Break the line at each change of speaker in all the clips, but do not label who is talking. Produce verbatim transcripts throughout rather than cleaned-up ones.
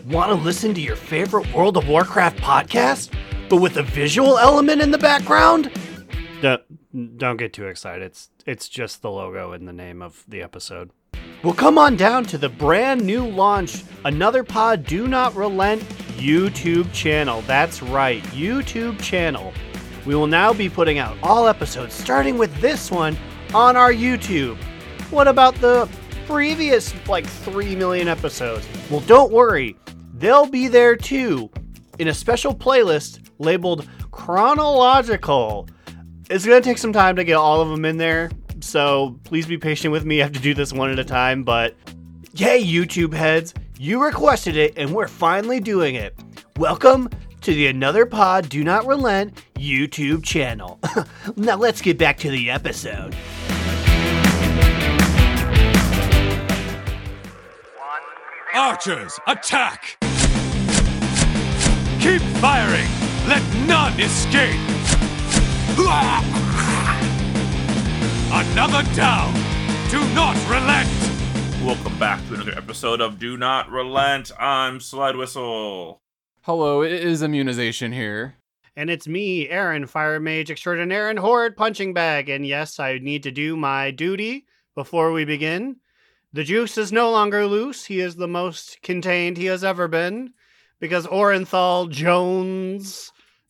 Want to listen to your favorite World of Warcraft podcast, but with a visual element in the background? Don't, don't get too excited. It's, it's just the logo and the name of the episode. Well, come on down to the brand new launch, Another Pod Do Not Relent YouTube channel. That's right, YouTube channel. We will now be putting out all episodes, starting with this one, on our YouTube. What about the previous, like, three million episodes? Well, don't worry. They'll be there, too, in a special playlist labeled Chronological. It's going to take some time to get all of them in there, so please be patient with me. I have to do this one at a time, but yay, YouTube heads. You requested it, and we're finally doing it. Welcome to the Another Pod Do Not Relent YouTube channel. Now let's get back to the episode.
Archers, attack! Keep firing! Let none escape! Another down! Do not relent!
Welcome back to another episode of Do Not Relent. I'm Slide Whistle.
Hello, it is Immunization here.
And it's me, Aaron, Fire Mage Extraordinaire and Horde Punching Bag. And yes, I need to do my duty before we begin. The juice is no longer loose. He is the most contained he has ever been, because Orenthal Jones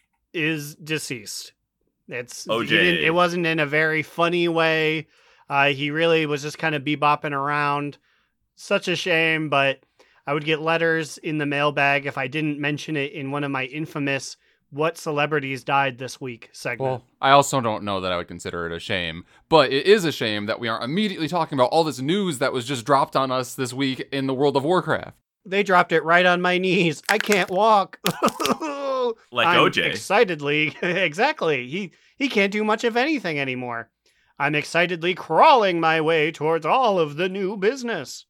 is deceased. It's
O J.
he didn't- It wasn't in a very funny way. Uh, he really was just kind of bebopping around. Such a shame, but I would get letters in the mailbag if I didn't mention it in one of my infamous What Celebrities Died This Week segment.
Well, I also don't know that I would consider it a shame, but it is a shame that we aren't immediately talking about all this news that was just dropped on us this week in the World of Warcraft.
They dropped it right on my knees. I can't walk.
Like
I'm
O J.
Excitedly, exactly. He he can't do much of anything anymore. I'm excitedly crawling my way towards all of the new business.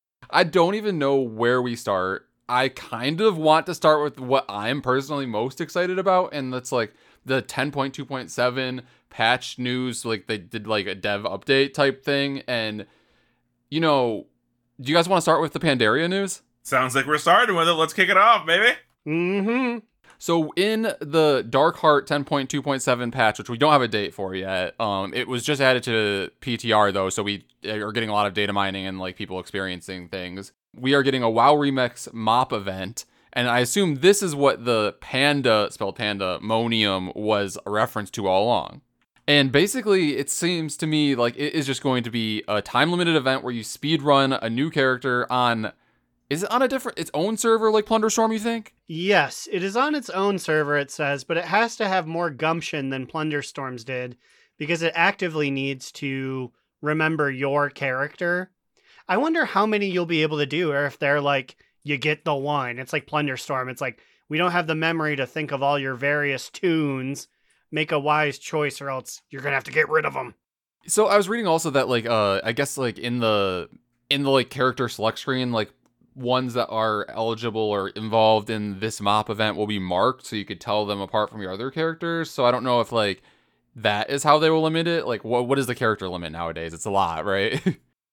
I don't even know where we start. I kind of want to start with what I'm personally most excited about, and that's like the ten point two point seven patch news. Like they did like a dev update type thing, and you know, do you guys want to start with the Pandaria news?
Sounds like we're starting with it. Let's kick it off, baby.
Mm-hmm.
So in the Darkheart ten point two point seven patch, which we don't have a date for yet, um, it was just added to P T R though, so we are getting a lot of data mining and like people experiencing things. We are getting a WoW Remix mop event, and I assume this is what the Panda, spelled Panda, Monium was a reference to all along. And basically, it seems to me like it is just going to be a time-limited event where you speedrun a new character on... Is it on a different, its own server like Plunderstorm, you think?
Yes, it is on its own server, it says, but it has to have more gumption than Plunderstorms did, because it actively needs to remember your character. I wonder how many you'll be able to do, or if they're like, you get the one. It's like Plunderstorm. It's like, we don't have the memory to think of all your various tunes. Make a wise choice, or else you're going to have to get rid of them.
So I was reading also that, like, uh, I guess, like, in the, in the, like, character select screen, like, ones that are eligible or involved in this mop event will be marked, so you could tell them apart from your other characters. So I don't know if, like, that is how they will limit it. Like, what what is the character limit nowadays? It's a lot, right?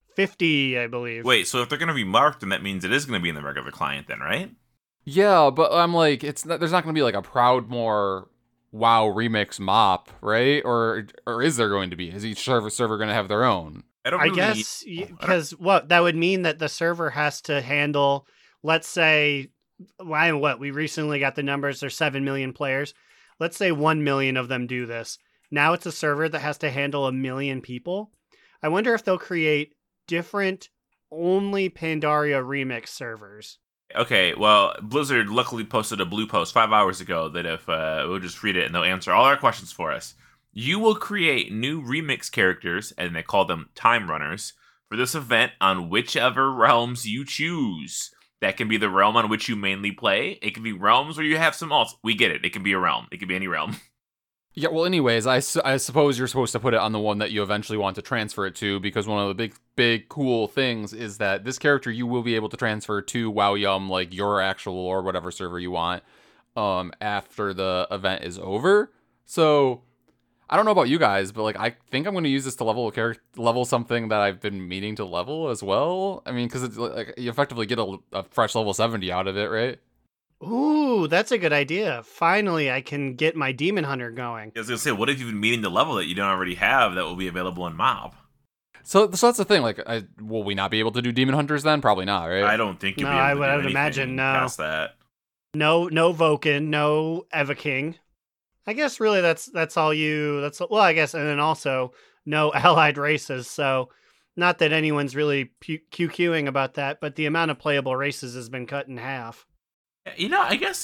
fifty, I believe.
Wait, so if they're going to be marked, then that means it is going to be in the regular client then, right?
Yeah, but I'm like, it's not, there's not going to be like a Proudmoore WoW remix mop, right? Or or is there going to be? Is each server server going to have their own?
I don't
I
really
guess,
need-
because what that would mean that the server has to handle, let's say, why what we recently got the numbers, there's seven million players. Let's say one million of them do this. Now it's a server that has to handle a million people. I wonder if they'll create different only Pandaria remix servers.
Okay, well, Blizzard luckily posted a blue post five hours ago that if uh, we'll just read it and they'll answer all our questions for us. You will create new remix characters, and they call them time runners, for this event on whichever realms you choose. That can be the realm on which you mainly play. It can be realms where you have some alts. We get it. It can be a realm. It can be any realm.
Yeah, well, anyways, I, su- I suppose you're supposed to put it on the one that you eventually want to transfer it to, because one of the big, big, cool things is that this character you will be able to transfer to WoWYum, like your actual or whatever server you want, um, after the event is over. So I don't know about you guys, but like I think I'm going to use this to level a character, level something that I've been meaning to level as well. I mean, because it's like you effectively get a, a fresh level seventy out of it, right?
Ooh, that's a good idea. Finally, I can get my Demon Hunter going.
I was gonna say, what if you've been meaning to level that you don't already have that will be available in Mob?
So, so that's the thing. Like, I, will we not be able to do Demon Hunters then? Probably not, right?
I don't think you'll
No,
be able
I
to
would-
do
I would
anything
imagine no.
past that.
No, no Vulcan, no Eva King. I guess really that's that's all you. That's well, I guess, and then also no allied races. So, not that anyone's really pu- QQing about that, but the amount of playable races has been cut in half.
You know, I guess,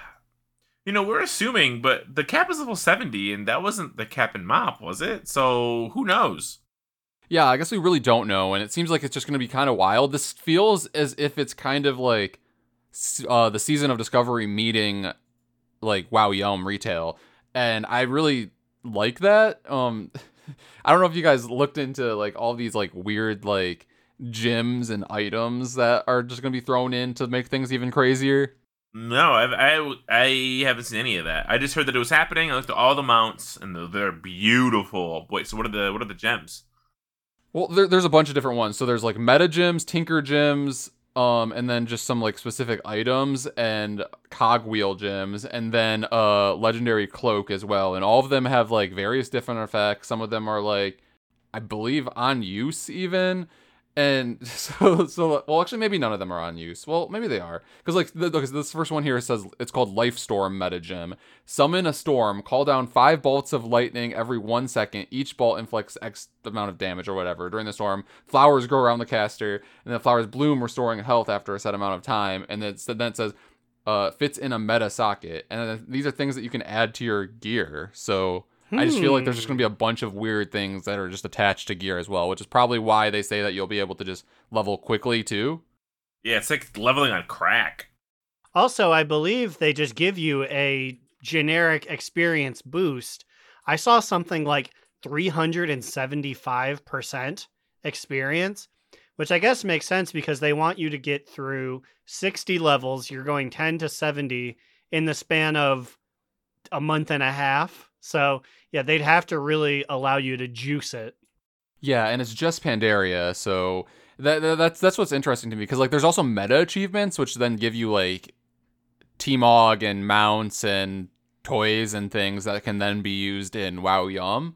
you know, we're assuming, but the cap is level seventy, and that wasn't the cap in Mop, was it? So who knows?
Yeah, I guess we really don't know, and it seems like it's just going to be kind of wild. This feels as if it's kind of like uh, the Season of Discovery meeting, like WoW Yum retail, and I really like that. Um, I don't know if you guys looked into like all these like weird like gyms and items that are just going to be thrown in to make things even crazier.
No, I've, I I haven't seen any of that. I just heard that it was happening. I looked at all the mounts, and they're beautiful. Wait, so what are the what are the gems?
Well, there, there's a bunch of different ones. So there's like meta gems, tinker gems, um, and then just some like specific items and cogwheel gems, and then uh legendary cloak as well. And all of them have like various different effects. Some of them are like, I believe, on use even. And so, so well, actually, maybe none of them are on use. Well, maybe they are, because like the, this first one here says it's called Life Storm meta gem. Summon a storm, call down five bolts of lightning every one second. Each bolt inflicts X amount of damage or whatever during the storm. Flowers grow around the caster, and the flowers bloom, restoring health after a set amount of time. And then, then it says, uh, fits in a meta socket. And then these are things that you can add to your gear. So. I just feel like there's just going to be a bunch of weird things that are just attached to gear as well, which is probably why they say that you'll be able to just level quickly too.
Yeah, it's like leveling on crack.
Also, I believe they just give you a generic experience boost. I saw something like three hundred seventy-five percent experience, which I guess makes sense because they want you to get through sixty levels. You're going ten to seventy in the span of a month and a half. So, yeah, they'd have to really allow you to juice it.
Yeah, and it's just Pandaria, so that, that that's that's what's interesting to me, because like there's also meta achievements which then give you like T-Mog and mounts and toys and things that can then be used in WoW Yum.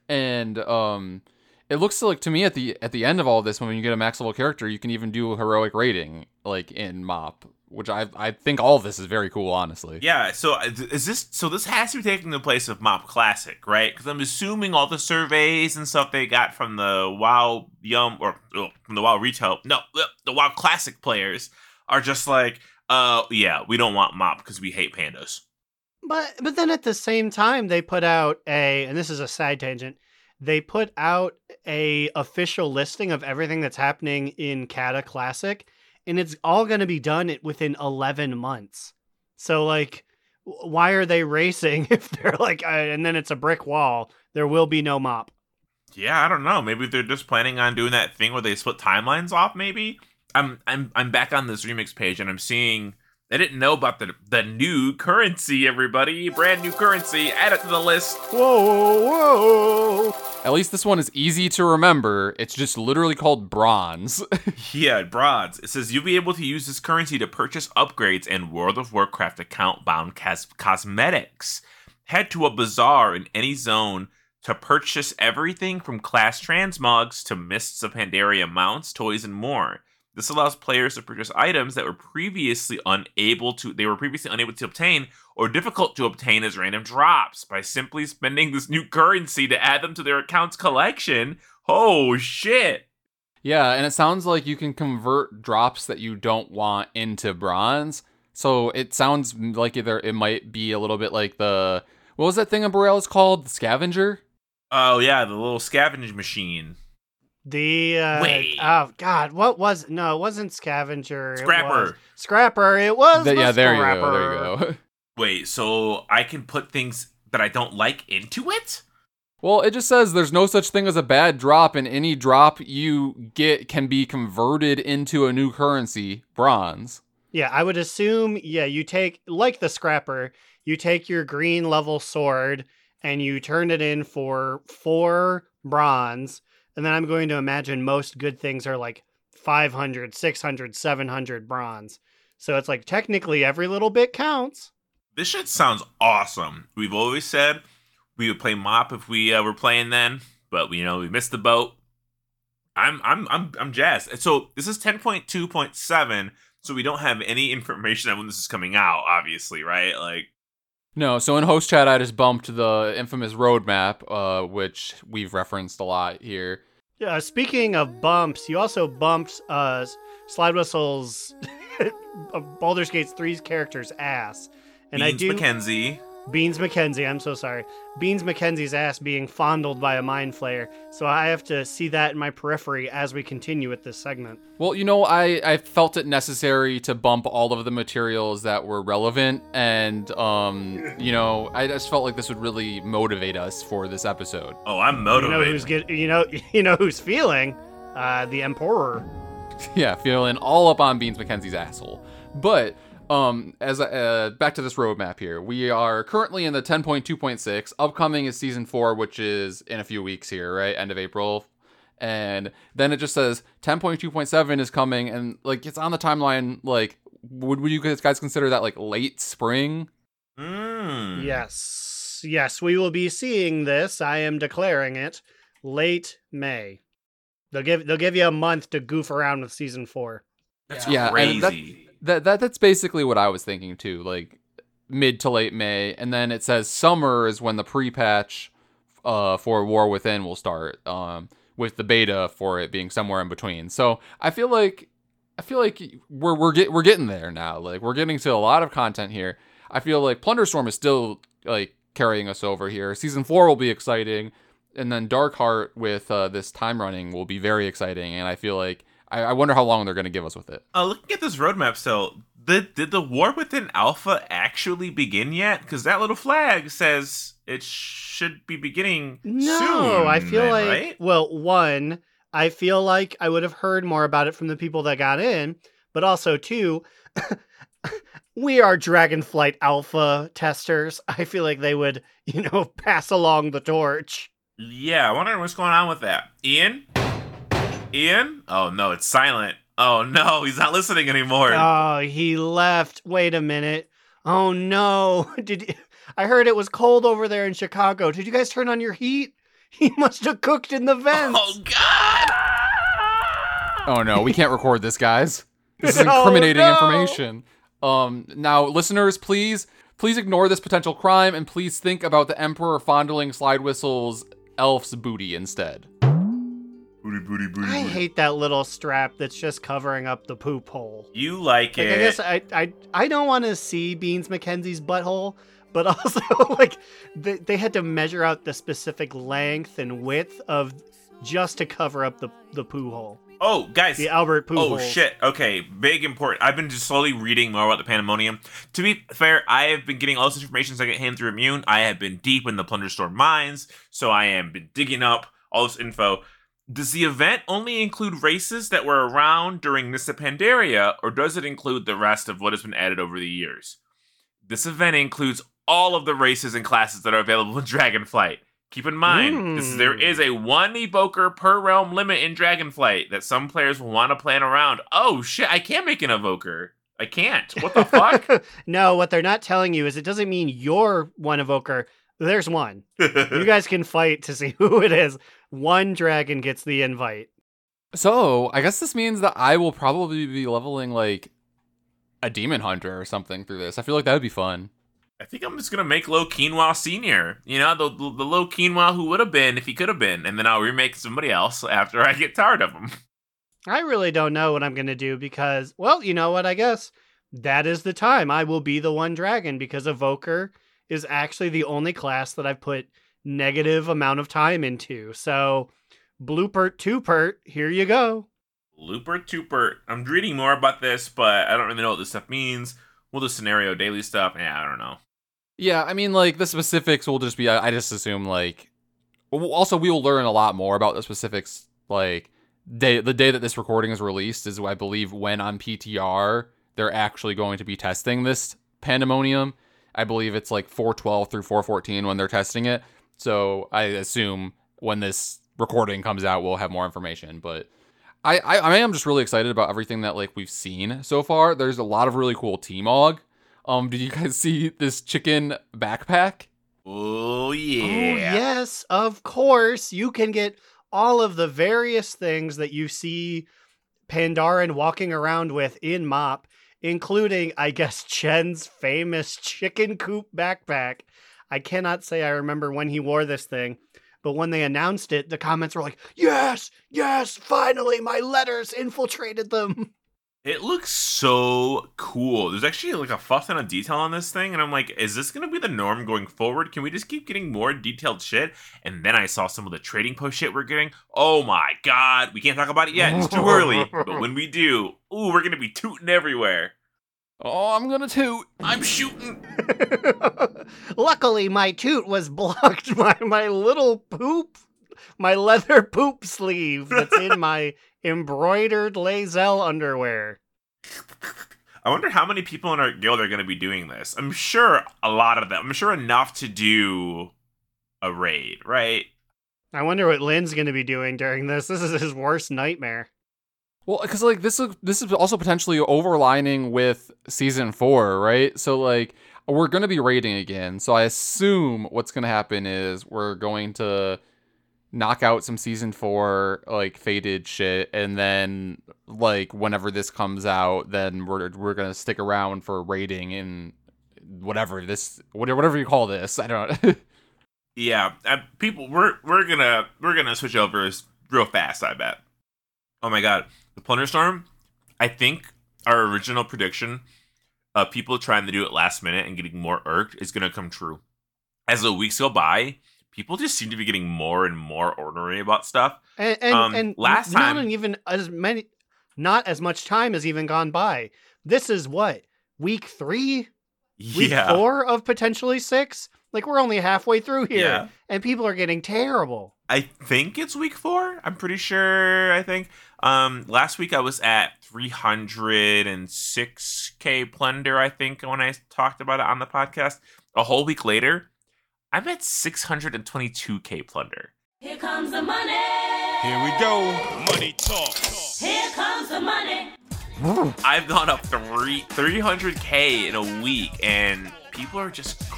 And um it looks like to me at the at the end of all of this, when you get a max level character, you can even do heroic rating like in Mop, which I I think all of this is very cool, honestly.
Yeah, so is this so this has to be taking the place of Mop Classic, right? Because I'm assuming all the surveys and stuff they got from the WoW Yum or oh, from the WoW retail, no, the WoW Classic players are just like, uh, yeah, we don't want Mop because we hate pandas.
But but then at the same time, they put out a, and this is a side tangent, they put out a official listing of everything that's happening in Kata Classic, and it's all going to be done within eleven months. So, like, why are they racing if they're like, uh, and then it's a brick wall? There will be no Mop.
Yeah, I don't know. Maybe they're just planning on doing that thing where they split timelines off. Maybe I'm I'm I'm back on this remix page and I'm seeing. I didn't know about the the new currency, everybody. Brand new currency. Add it to the list.
Whoa, whoa.
At least this one is easy to remember. It's just literally called bronze.
Yeah, bronze. It says you'll be able to use this currency to purchase upgrades and World of Warcraft account-bound cos- cosmetics. Head to a bazaar in any zone to purchase everything from class transmogs to Mists of Pandaria mounts, toys, and more. This allows players to purchase items that were previously unable to they were previously unable to obtain or difficult to obtain as random drops by simply spending this new currency to add them to their account's collection. Oh shit.
Yeah, and it sounds like you can convert drops that you don't want into bronze. So it sounds like either it might be a little bit like the what was that thing in Borealis called? The scavenger?
Oh yeah, the little scavenge machine.
The, uh,
Wait.
oh, God, what was, no, it wasn't Scavenger.
Scrapper.
It was Scrapper. It was
The-
the
yeah, there
Scrapper.
you go. There you go.
Wait, so I can put things that I don't like into it?
Well, it just says there's no such thing as a bad drop, and any drop you get can be converted into a new currency, bronze.
Yeah, I would assume, yeah, you take, like the Scrapper, you take your green level sword and you turn it in for four bronze, and then I'm going to imagine most good things are like five hundred, six hundred, seven hundred bronze. So it's like technically every little bit counts.
This shit sounds awesome. We've always said we would play Mop if we uh, were playing then, but we you know we missed the boat. I'm I'm I'm I'm jazzed. So this is ten point two point seven, so we don't have any information on when this is coming out, obviously, right? Like
No, so in host chat, I just bumped the infamous roadmap, uh, which we've referenced a lot here.
Uh, speaking of bumps, you also bumped uh, Slide Whistle's Baldur's Gate three's character's ass. And
Beans
I do
McKenzie.
Beans McKenzie, I'm so sorry. Beans McKenzie's ass being fondled by a mind flayer. So I have to see that in my periphery as we continue with this segment.
Well, you know, I, I felt it necessary to bump all of the materials that were relevant, and, um, you know, I just felt like this would really motivate us for this episode.
Oh, I'm
You
motivated.
know who's get, you know you know who's feeling uh, the Emperor.
Yeah, feeling all up on Beans McKenzie's asshole. But um, as uh, back to this roadmap here, we are currently in the ten point two point six. Upcoming is season four, which is in a few weeks here, right? End of April. And then it just says ten point two point seven is coming, and like it's on the timeline. Like, would would you guys consider that like late spring?
Mm.
Yes, yes, we will be seeing this. I am declaring it late May. They'll give they'll give you a month to goof around with season four.
That's
Yeah, and that-
crazy.
That that that's basically what I was thinking too. Like mid to late May, and then it says summer is when the pre-patch uh, for War Within will start. Um, with the beta for it being somewhere in between. So I feel like I feel like we're we're get, we're getting there now. Like we're getting to a lot of content here. I feel like Plunderstorm is still like carrying us over here. Season four will be exciting, and then Darkheart with uh, this time running will be very exciting. And I feel like I, I wonder how long they're going to give us with it.
Uh, looking at this roadmap, so did, did the War Within Alpha actually begin yet? Because that little flag says it should be beginning
No,
soon.
I feel
then,
like
right?
well, one, I feel like I would have heard more about it from the people that got in, but also two, we are Dragonflight Alpha testers. I feel like they would, you know, pass along the torch.
Yeah, I wonder what's going on with that. Ian? Ian? Oh no, it's silent. Oh no, he's not listening anymore.
Oh, he left. Wait a minute. Oh no. Did I heard it was cold over there in Chicago. Did you guys turn on your heat? He must have cooked in the vents.
Oh god!
Oh no, we can't record this, guys. This is
Oh,
incriminating
no.
information. Um, now, listeners, please, please ignore this potential crime, and please think about the Emperor fondling Slide Whistle's elf's booty instead.
Booty, booty, booty,
I
booty.
hate that little strap that's just covering up the poop hole.
You like
Like,
it.
I guess I I, I don't want to see Beans McKenzie's butthole, but also like they, they had to measure out the specific length and width of just to cover up the the poo hole,
oh, guys.
the Albert poo
Oh
hole.
shit. Okay, big important. I've been just slowly reading more about the Pandemonium. To be fair, I have been getting all this information as I get hand through Immune. I have been deep in the Plunderstorm mines, so I am been digging up all this info. Does the event only include races that were around during Nissa Pandaria, or does it include the rest of what has been added over the years? This event includes all of the races and classes that are available in Dragonflight. Keep in mind, this is, there is a one evoker per realm limit in Dragonflight that some players will want to plan around. Oh shit, I can't make an evoker. I can't. What the fuck?
No, what they're not telling you is it doesn't mean you're one evoker. There's one. You guys can fight to see who it is. One dragon gets the invite.
So, I guess this means that I will probably be leveling, like, a demon hunter or something through this. I feel like that would be fun.
I think I'm just gonna make Low Quinoa Senior. You know, the the, the Low Quinoa who would have been if he could have been, and then I'll remake somebody else after I get tired of him.
I really don't know what I'm going to do because, well, you know what, I guess that is the time. I will be the one dragon because Evoker is actually the only class that I've put negative amount of time into. So, bloopert twopert, here you go.
Looper Tooper. I'm reading more about this, but I don't really know what this stuff means. We'll do scenario daily stuff. Yeah, I don't know.
Yeah, I mean, like, the specifics will just be, I, I just assume, like, well, also, we will learn a lot more about the specifics, like, day, the day that this recording is released is, I believe, when on P T R they're actually going to be testing this Pandemonium. I believe it's like four twelve through four fourteen when they're testing it. So I assume when this recording comes out, we'll have more information. But I, I, I am just really excited about everything that like we've seen so far. There's a lot of really cool T-Mog. Um, did you guys see this chicken backpack?
Oh, yeah.
Oh, yes, of course. You can get all of the various things that you see Pandaren walking around with in Mop, including, I guess, Chen's famous chicken coop backpack. I cannot say I remember when he wore this thing, but when they announced it, the comments were like, yes, yes, finally, my letters infiltrated them.
It looks so cool. There's actually like a fuss ton of detail on this thing, and I'm like, is this gonna be the norm going forward? Can we just keep getting more detailed shit? And then I saw some of the trading post shit we're getting. Oh my god, we can't talk about it yet. It's too early. But when we do, ooh, we're gonna be tooting everywhere.
Oh, I'm gonna toot.
I'm shooting.
Luckily, my toot was blocked by my little poop, my leather poop sleeve that's in my embroidered Lazelle underwear.
I wonder how many people in our guild are going to be doing this. I'm sure a lot of them. I'm sure enough to do a raid, right?
I wonder what Lynn's going to be doing during this. This is his worst nightmare.
Well, because like this is this is also potentially overlining with season four, right? So like we're gonna be raiding again. So I assume what's gonna happen is we're going to knock out some season four like faded shit, and then like whenever this comes out, then we're we're gonna stick around for raiding in whatever this whatever you call this. I don't know.
Yeah, uh, people, we're we're gonna we're gonna switch over real fast. I bet. Oh my god, the Plunder Storm. I think our original prediction of people trying to do it last minute and getting more irked is gonna come true. As the weeks go by, people just seem to be getting more and more ornery about stuff.
And and,
um,
and
last
not
time,
even as many, not as much time has even gone by. This is what, week three, week
yeah,
four of potentially six. Like we're only halfway through here,
Yeah.
and people are getting terrible.
I think it's week four. I'm pretty sure. I think. Um, last week I was at three hundred six K plunder. I think when I talked about it on the podcast, a whole week later, I'm at six hundred twenty-two K plunder.
Here comes the money.
Here we go. Money talk.
Here comes the money.
I've gone up three three hundred K in a week, and people are just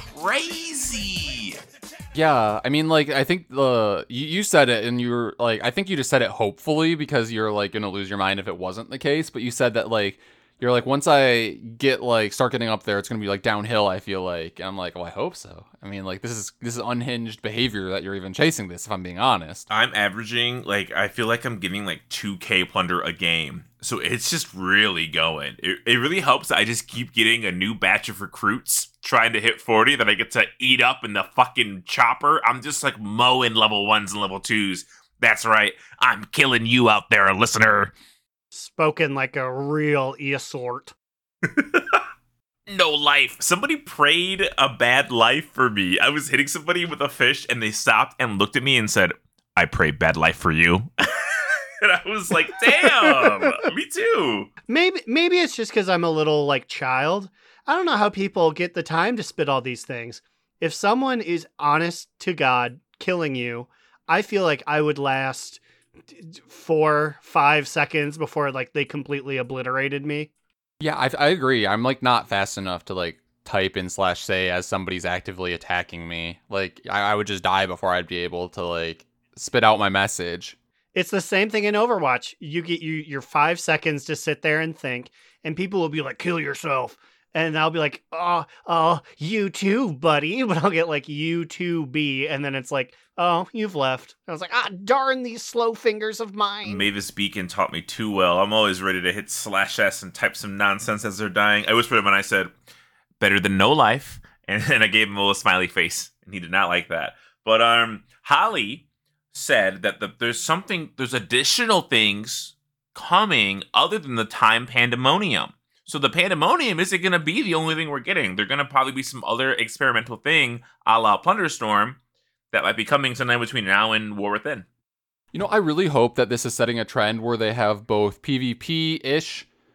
crazy.
Yeah, I mean, like, I think the you, you said it, and you were like, I think you just said it hopefully because you're like gonna lose your mind if it wasn't the case. But you said that like you're like once I get like start getting up there, it's gonna be like downhill. I feel like, and I'm like, well, I hope so. I mean, like this is this is unhinged behavior that you're even chasing this. If I'm being honest,
I'm averaging like I feel like I'm getting like two K plunder a game, so it's just really going. It it really helps that I just keep getting a new batch of recruits trying to hit forty that I get to eat up in the fucking chopper. I'm just like mowing level ones and level twos. That's right, I'm killing you out there, listener.
Spoken like a real Eosort.
No life. Somebody prayed a bad life for me. I was hitting somebody with a fish and they stopped and looked at me and said, I pray bad life for you. And I was like, damn, me too.
Maybe maybe it's just because I'm a little like child. I don't know how people get the time to spit all these things. If someone is honest to God killing you, I feel like I would last four, five seconds before like they completely obliterated me.
yeah, I I agree. I'm like not fast enough to like type in slash say as somebody's actively attacking me. Like I, I would just die before I'd be able to like spit out my message.
It's the same thing in Overwatch. You get you your five seconds to sit there and think, and people will be like, kill yourself. And I'll be like, oh, oh, you too, buddy. But I'll get like, you too, B. And then it's like, oh, you've left. I was like, ah, darn these slow fingers of mine.
Mavis Beacon taught me too well. I'm always ready to hit slash S and type some nonsense as they're dying. I whispered him and I said, better than no life. And then I gave him a little smiley face. And he did not like that. But um, Holly said that the, there's something, there's additional things coming other than the time pandemonium. So the pandemonium isn't going to be the only thing we're getting. There're going to probably be some other experimental thing a la Plunderstorm that might be coming sometime between now and War Within.
You know, I really hope that this is setting a trend where they have both PvP-ish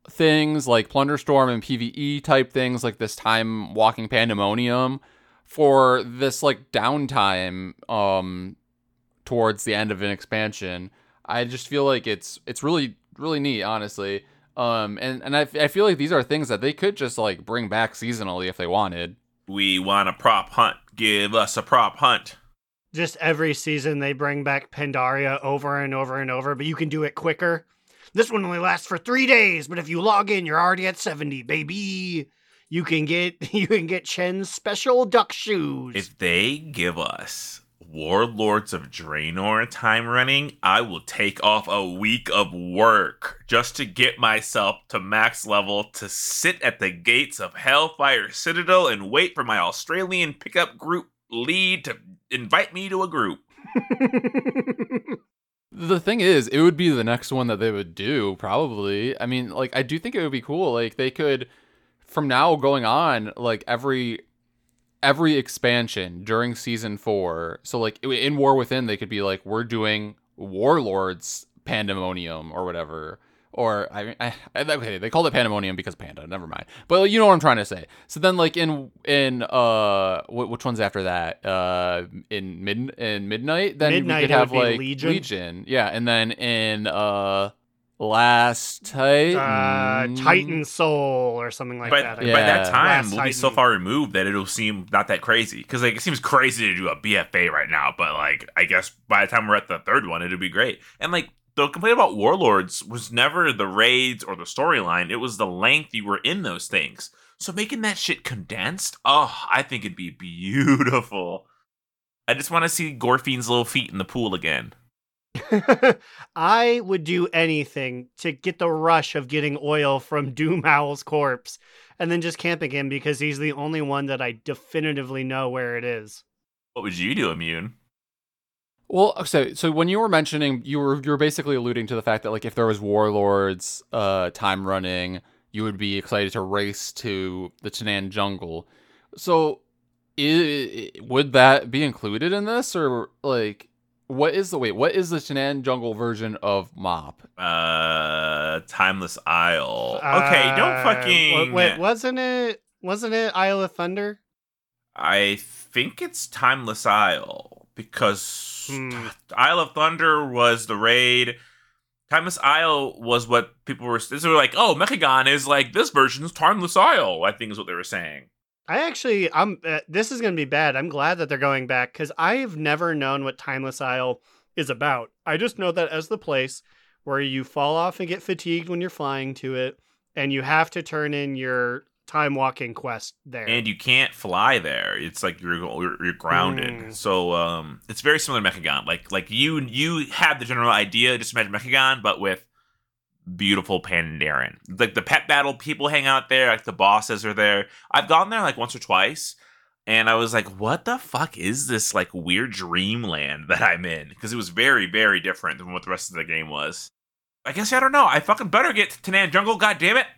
things like Plunderstorm and PvE type things like this time walking pandemonium for this like downtime um towards the end of an expansion. I just feel like it's it's really really neat, honestly. Um and and I, I feel like these are things that they could just like bring back seasonally if they wanted.
We want a prop hunt. Give us a prop hunt.
Just every season they bring back Pandaria over and over and over, but you can do it quicker. This one only lasts for three days, but if you log in, you're already at seventy, baby. You can get you can get Chen's special duck shoes.
If they give us Warlords of Draenor time running, I will take off a week of work just to get myself to max level to sit at the gates of Hellfire Citadel and wait for my Australian pickup group lead to invite me to a group.
The thing is, it would be the next one that they would do, probably. I mean, like, I do think it would be cool. Like, they could, from now going on, like, every every expansion during season four. So, like, in War Within, they could be like, we're doing Warlords Pandemonium or whatever. Or, I, I, okay, they called it Pandemonium because Panda, never mind. But you know what I'm trying to say. So then, like, in, in uh, which one's after that? Uh, in mid in Midnight? Then
Midnight,
we could
it
have,
would be
like,
Legion.
Legion. Yeah, and then in, uh, Last Titan?
Uh, Titan Soul or something like
By,
that. I
by
Yeah.
that time,
Last
we'll be so
Titan.
far removed that it'll seem not that crazy. Because like, it seems crazy to do a B F A right now, but like I guess by the time we're at the third one, it'll be great. And like the complaint about Warlords was never the raids or the storyline; it was the length you were in those things. So making that shit condensed, oh, I think it'd be beautiful. I just want to see Gorfine's little feet in the pool again.
I would do anything to get the rush of getting oil from Doom Owl's corpse and then just camping him because he's the only one that I definitively know where it is.
What would you do, Immune?
Well, so so when you were mentioning, you were you were basically alluding to the fact that like if there was Warlords uh, time running, you would be excited to race to the Tanan jungle. So, i would that be included in this, or like what is the wait? What is the Tanan jungle version of M O P?
Uh, Timeless Isle. Okay,
Uh,
don't fucking.
Wait, wasn't it? Wasn't it Isle of Thunder?
I think it's Timeless Isle because
Hmm.
Isle of Thunder was the raid. Timeless Isle was what people were. They were like, "Oh, Mechagon is like this version's Timeless Isle." I think is what they were saying.
I actually, I'm. Uh, this is going to be bad. I'm glad that they're going back because I've never known what Timeless Isle is about. I just know that as the place where you fall off and get fatigued when you're flying to it, and you have to turn in your time walking quest there.
And you can't fly there. It's like you're you're, you're grounded.
Mm.
So um, it's very similar to Mechagon. Like like you you had the general idea. Just imagine Mechagon, but with beautiful Pandaren. Like the pet battle people hang out there. Like the bosses are there. I've gone there like once or twice, and I was like, "What the fuck is this like weird dreamland that I'm in?" Because it was very very different than what the rest of the game was. I guess I don't know. I fucking better get to Tanan Jungle. God damn it!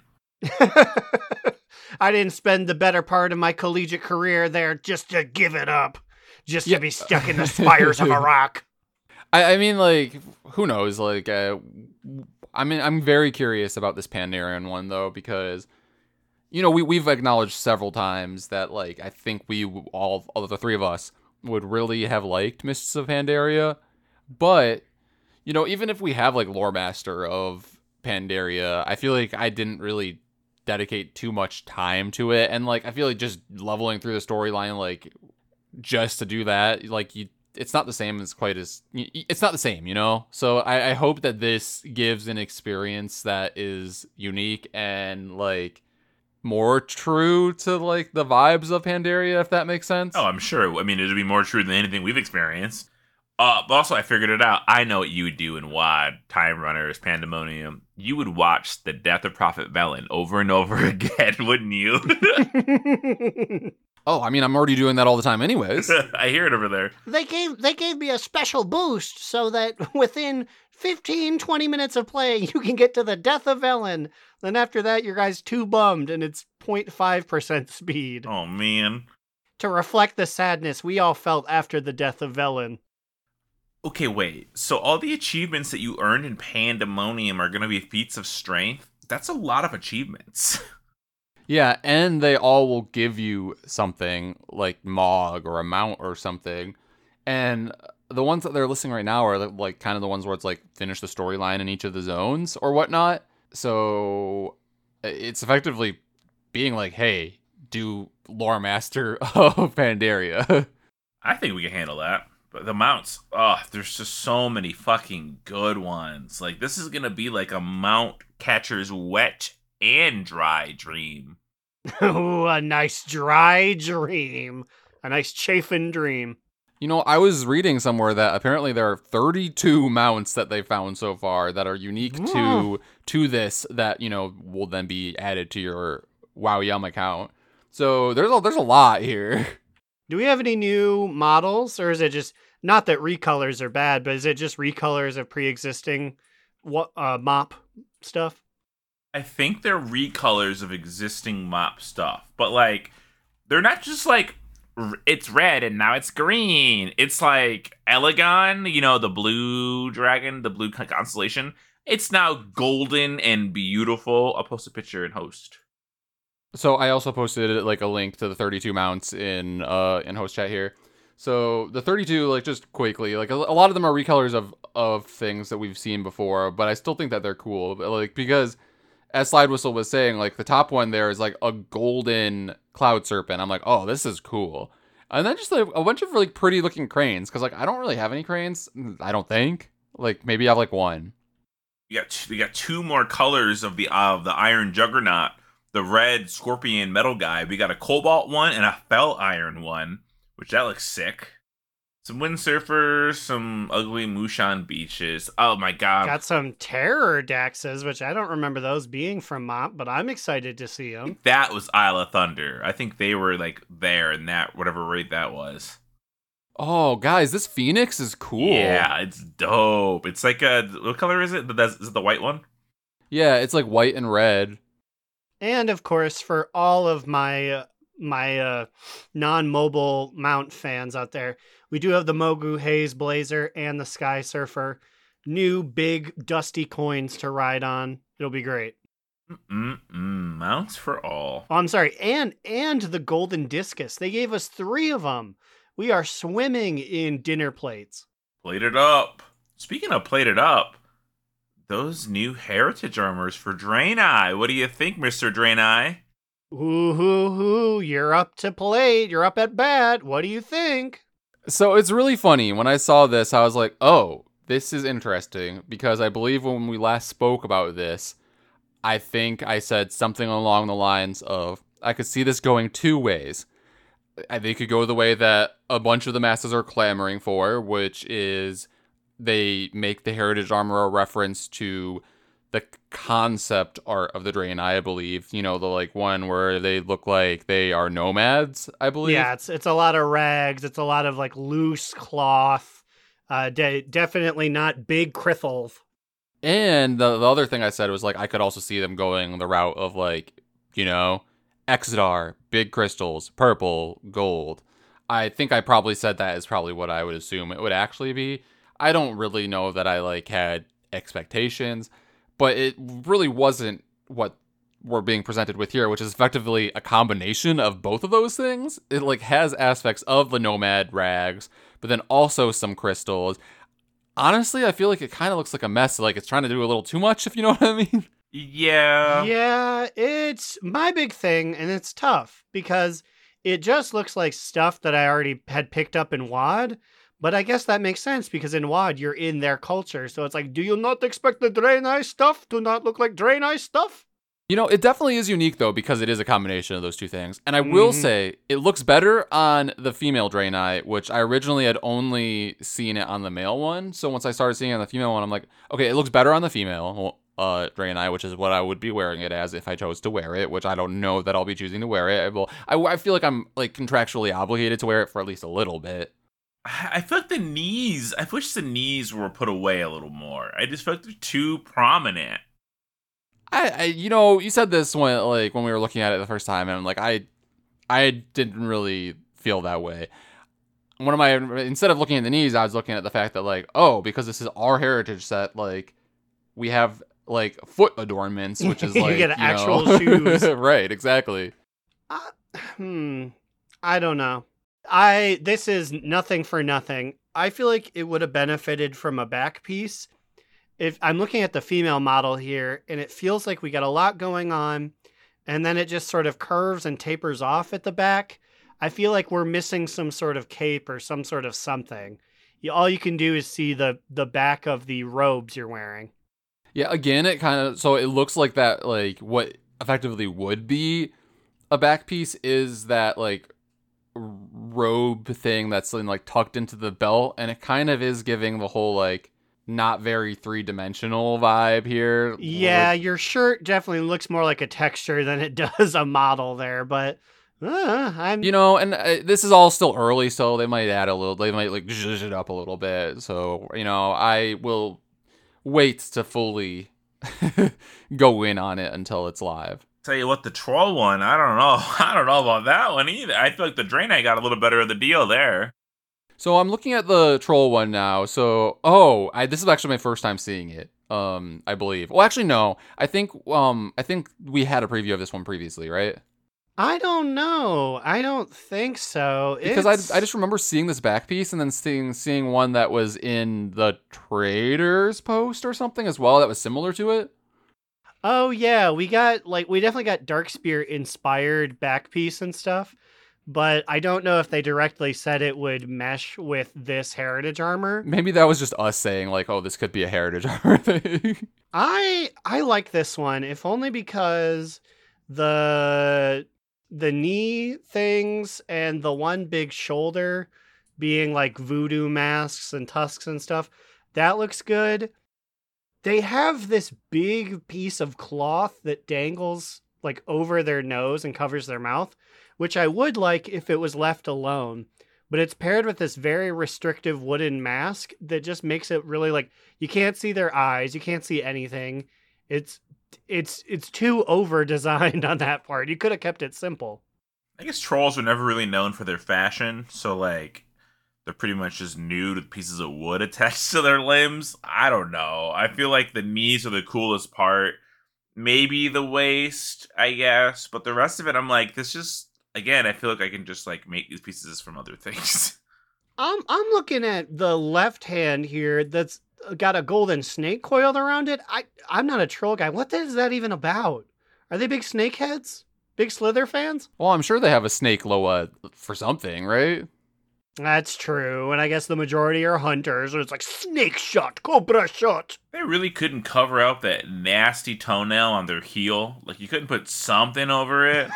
I didn't spend the better part of my collegiate career there just to give it up, just
Yeah.
to be stuck in the spires of a rock.
I, I mean, like, who knows? Like, uh, I mean, I'm very curious about this Pandaren one though, because you know we we've acknowledged several times that like I think we all all of the three of us would really have liked Mists of Pandaria, but you know even if we have like lore master of Pandaria, I feel like I didn't really dedicate too much time to it, and like I feel like just leveling through the storyline like just to do that, like you it's not the same as quite as it's not the same, you know. So I, I hope that this gives an experience that is unique and like more true to like the vibes of Pandaria, if that makes sense.
Oh, I'm sure. I mean, it'd be more true than anything we've experienced. Uh, but also, I figured it out. I know what you would do in W O D, Time Runners, Pandemonium. You would watch the death of Prophet Velen over and over again, wouldn't you?
Oh, I mean, I'm already doing that all the time anyways.
I hear it over there.
They gave they gave me a special boost so that within fifteen, twenty minutes of play, you can get to the death of Ellen. Then after that, your guy's too bummed and it's zero point five percent speed.
Oh, man.
To reflect the sadness we all felt after the death of Velen.
Okay, wait. So all the achievements that you earned in Pandemonium are going to be feats of strength? That's a lot of achievements.
Yeah, and they all will give you something like Mog or a mount or something. And the ones that they're listing right now are like kind of the ones where it's like finish the storyline in each of the zones or whatnot. So it's effectively being like, hey, do Lore Master of Pandaria.
I think we can handle that. But the mounts, oh, there's just so many fucking good ones. Like, this is going to be like a mount catcher's wet and dry dream.
Ooh, a nice dry dream. A nice chafing dream.
You know, I was reading somewhere that apparently there are thirty-two mounts that they found so far that are unique to to this that, you know, will then be added to your WoW Yum account. So there's a, there's a lot here.
Do we have any new models, or is it just, not that recolors are bad, but is it just recolors of pre-existing what uh, mop stuff?
I think they're recolors of existing mop stuff, but like they're not just like r- it's red and now it's green. It's like Elegon, you know, the blue dragon, the blue con- constellation. It's now golden and beautiful. I'll post a picture in host.
So I also posted like a link to the thirty-two mounts in uh in host chat here. So the thirty-two, like just quickly, like a, a lot of them are recolors of of things that we've seen before, but I still think that they're cool, but, like because as Slide Whistle was saying, like the top one there is like a golden cloud serpent. I'm like, oh, this is cool. And then just like a bunch of like pretty looking cranes, because like I don't really have any cranes. I don't think. Like maybe I have like one.
We got t- we got two more colors of the of the Iron Juggernaut, the red scorpion metal guy. We got a cobalt one and a fell iron one, which that looks sick. Some windsurfers, some ugly Mushan beaches. Oh my god.
Got some terror Daxes, which I don't remember those being from Mop, but I'm excited to see them.
That was Isle of Thunder. I think they were like there in that whatever raid that was.
Oh, guys, this Phoenix is cool.
Yeah, it's dope. It's like a what color is it? That's, is it the white one?
Yeah, it's like white and red.
And of course, for all of my uh, my uh, non-mobile mount fans out there, we do have the Mogu Haze Blazer and the Sky Surfer. New big dusty coins to ride on. It'll be great.
Mm-mm-mm. Mounts for all.
Oh, I'm sorry, and and the Golden Discus. They gave us three of them. We are swimming in dinner plates.
Plated up. Speaking of plated up, those new heritage armors for Draenei. What do you think, Mister Draenei?
Ooh, hoo, hoo, you're up to plate. You're up at bat. What do you think?
So it's really funny. When I saw this, I was like, oh, this is interesting. Because I believe when we last spoke about this, I think I said something along the lines of, I could see this going two ways. They could go the way that a bunch of the masses are clamoring for, which is they make the heritage armor a reference to the concept art of the Draenei, I believe. You know, the like one where they look like they are nomads, I believe.
Yeah, it's it's a lot of rags. It's a lot of like loose cloth. Uh, de- definitely not big crithles.
And the, the other thing I said was like I could also see them going the route of like, you know, Exodar, big crystals, purple, gold. I think I probably said that is probably what I would assume it would actually be. I don't really know that I like had expectations, but it really wasn't what we're being presented with here, which is effectively a combination of both of those things. It like has aspects of the nomad rags, but then also some crystals. Honestly, I feel like it kind of looks like a mess. Like it's trying to do a little too much, if you know what I mean.
Yeah.
Yeah, it's my big thing, and it's tough because it just looks like stuff that I already had picked up in W O D. But I guess that makes sense because in W O D, you're in their culture. So it's like, do you not expect the Draenei stuff to not look like Draenei stuff?
You know, it definitely is unique, though, because it is a combination of those two things. And I will
Mhm. say,
it looks better on the female Draenei, which I originally had only seen it on the male one. So once I started seeing it on the female one, I'm like, okay, it looks better on the female uh, Draenei, which is what I would be wearing it as if I chose to wear it, which I don't know that I'll be choosing to wear it. I, will, I, I feel like I'm like contractually obligated to wear it for at least a little bit.
I feel like the knees, I wish the knees were put away a little more. I just feel like they're too prominent.
I, I, you know, you said this when, like, when we were looking at it the first time, and I'm like, I, I didn't really feel that way. One of my, instead of looking at the knees, I was looking at the fact that, like, oh, because this is our heritage set, like, we have like foot adornments, which is
You
like
get
you
actual
know.
shoes.
Right, exactly.
Uh, hmm. I don't know. I this is nothing for nothing. I feel like it would have benefited from a back piece. If I'm looking at the female model here, and it feels like we got a lot going on, and then it just sort of curves and tapers off at the back. I feel like we're missing some sort of cape or some sort of something. You, all you can do is see the the back of the robes you're wearing.
Yeah, again, it kind of so it looks like that like what effectively would be a back piece is that like robe thing that's like tucked into the belt, and it kind of is giving the whole like not very three-dimensional vibe here.
Yeah,
Like,
your shirt definitely looks more like a texture than it does a model there, but uh, I'm
you know, and uh, this is all still early, so they might add a little, they might like zhuzh it up a little bit. So, you know, I will wait to fully go in on it until it's live.
Tell you what, the troll one, I don't know. I don't know about that one either. I feel like the Draenei got a little better of the deal there.
So I'm looking at the troll one now. So, oh, I, this is actually my first time seeing it. Um, I believe. Well, actually, no. I think, um, I think we had a preview of this one previously, right?
I don't know. I don't think so.
Because
It's-
I, I just remember seeing this back piece and then seeing seeing one that was in the traders post or something as well that was similar to it.
Oh yeah, we got like we definitely got Darkspear inspired back piece and stuff, but I don't know if they directly said it would mesh with this heritage armor.
Maybe that was just us saying like, oh, this could be a heritage armor thing.
I I like this one, if only because the the knee things and the one big shoulder being like voodoo masks and tusks and stuff, that looks good. They have this big piece of cloth that dangles like over their nose and covers their mouth, which I would like if it was left alone. But it's paired with this very restrictive wooden mask that just makes it really like you can't see their eyes, you can't see anything. It's it's it's too over designed on that part. You could have kept it simple.
I guess trolls were never really known for their fashion, so like they're pretty much just nude with pieces of wood attached to their limbs. I don't know. I feel like the knees are the coolest part. Maybe the waist, I guess, but the rest of it, I'm like, this just again, I feel like I can just like make these pieces from other things.
I'm I'm looking at the left hand here that's got a golden snake coiled around it. I I'm not a troll guy. What is that even about? Are they big snake heads? Big Slither fans?
Well, I'm sure they have a snake Loa for something, right?
That's true, and I guess the majority are hunters, and it's like snake shot, cobra shot.
They really couldn't cover up that nasty toenail on their heel. Like, you couldn't put something over it.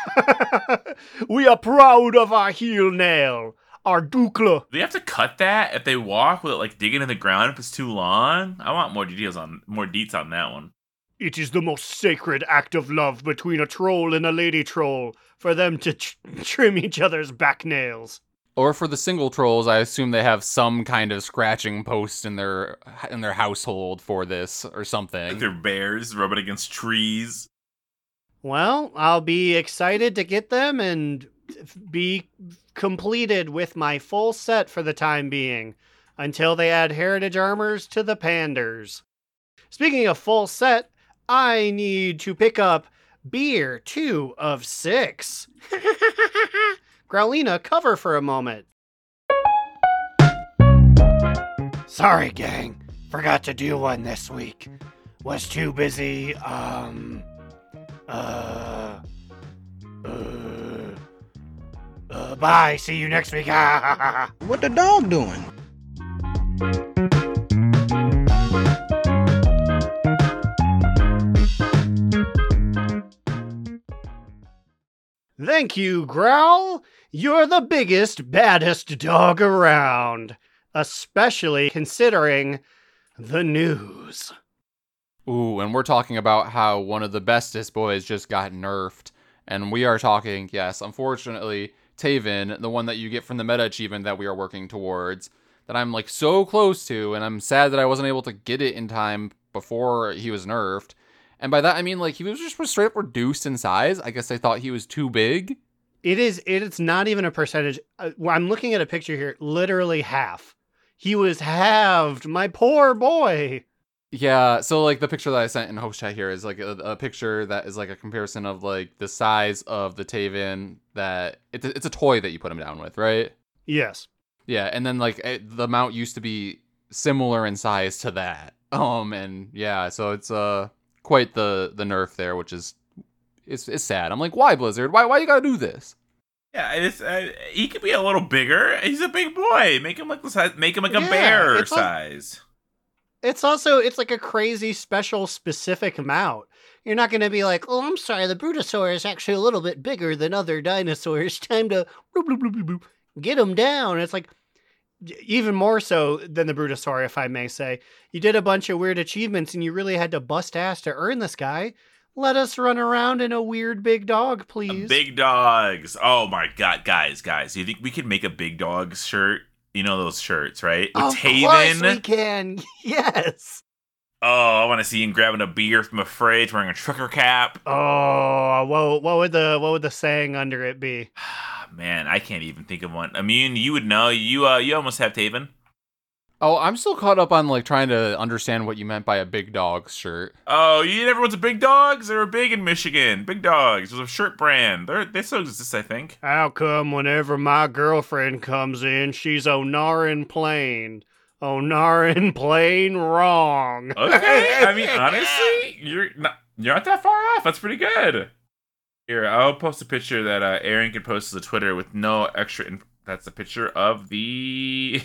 We are proud of our heel nail, our dukla.
Do they have to cut that if they walk? Will it, like, dig into the ground if it's too long? I want more details on more deets on that one.
It is the most sacred act of love between a troll and a lady troll, for them to tr- trim each other's back nails.
Or for the single trolls, I assume they have some kind of scratching post in their in their household for this or something.
Like they're bears rubbing against trees.
Well, I'll be excited to get them and be completed with my full set for the time being, until they add heritage armors to the panders. Speaking of full set, I need to pick up beer two of six. Growlina, cover for a moment. Sorry, gang. Forgot to do one this week. Was too busy, um... Uh... Uh... uh bye, see you next week.
What the dog doing?
Thank you, Growl. You're the biggest, baddest dog around. Especially considering the news.
Ooh, and we're talking about how one of the bestest boys just got nerfed. And we are talking, yes, unfortunately, Taven, the one that you get from the meta achievement that we are working towards, that I'm like so close to, and I'm sad that I wasn't able to get it in time before he was nerfed. And by that, I mean, like, he was just straight up reduced in size. I guess I thought he was too big.
It is, it's not even a percentage. Uh, I'm looking at a picture here, literally half. He was halved, my poor boy.
Yeah, so like the picture that I sent in host chat here is like a, a picture that is like a comparison of like the size of the Taven that it's a, it's a toy that you put him down with, right?
Yes.
Yeah, and then like it, the mount used to be similar in size to that. Um, and yeah, so it's uh quite the the nerf there, which is it's it's sad. I'm like, why Blizzard? Why why you gotta do this?
Yeah, it's, uh, he could be a little bigger. He's a big boy. Make him like the size. Make him like a
Yeah,
bear
it's al-
size.
It's also, it's like a crazy special specific amount. You're not going to be like, oh, I'm sorry, the Brutosaur is actually a little bit bigger than other dinosaurs. Time to bloop, bloop, bloop, bloop, bloop, get him down. It's like, even more so than the Brutosaur, if I may say. You did a bunch of weird achievements and you really had to bust ass to earn this guy. Let us run around in a weird big dog, please.
Big dogs. Oh my god, guys, guys. Do you think we could make a big dogs shirt? You know those shirts, right? With
Of
Taven.
course we can. Yes.
Oh, I want to see him grabbing a beer from a fridge, wearing a trucker cap.
Oh, what, what would the what would the saying under it be?
Man, I can't even think of one. I mean, you would know. You uh, you almost have Taven.
Oh, I'm still caught up on like trying to understand what you meant by a big dog shirt.
Oh, you never went to Big Dogs? They were big in Michigan. Big Dogs. It was a shirt brand. They're, they still exist, I think.
How come whenever my girlfriend comes in, she's Onarin plain? Onarin plain wrong.
Okay. I mean, honestly, you're not you're not that far off. That's pretty good. Here, I'll post a picture that uh, Aaron can post to the Twitter with no extra. Inf- That's a picture of the.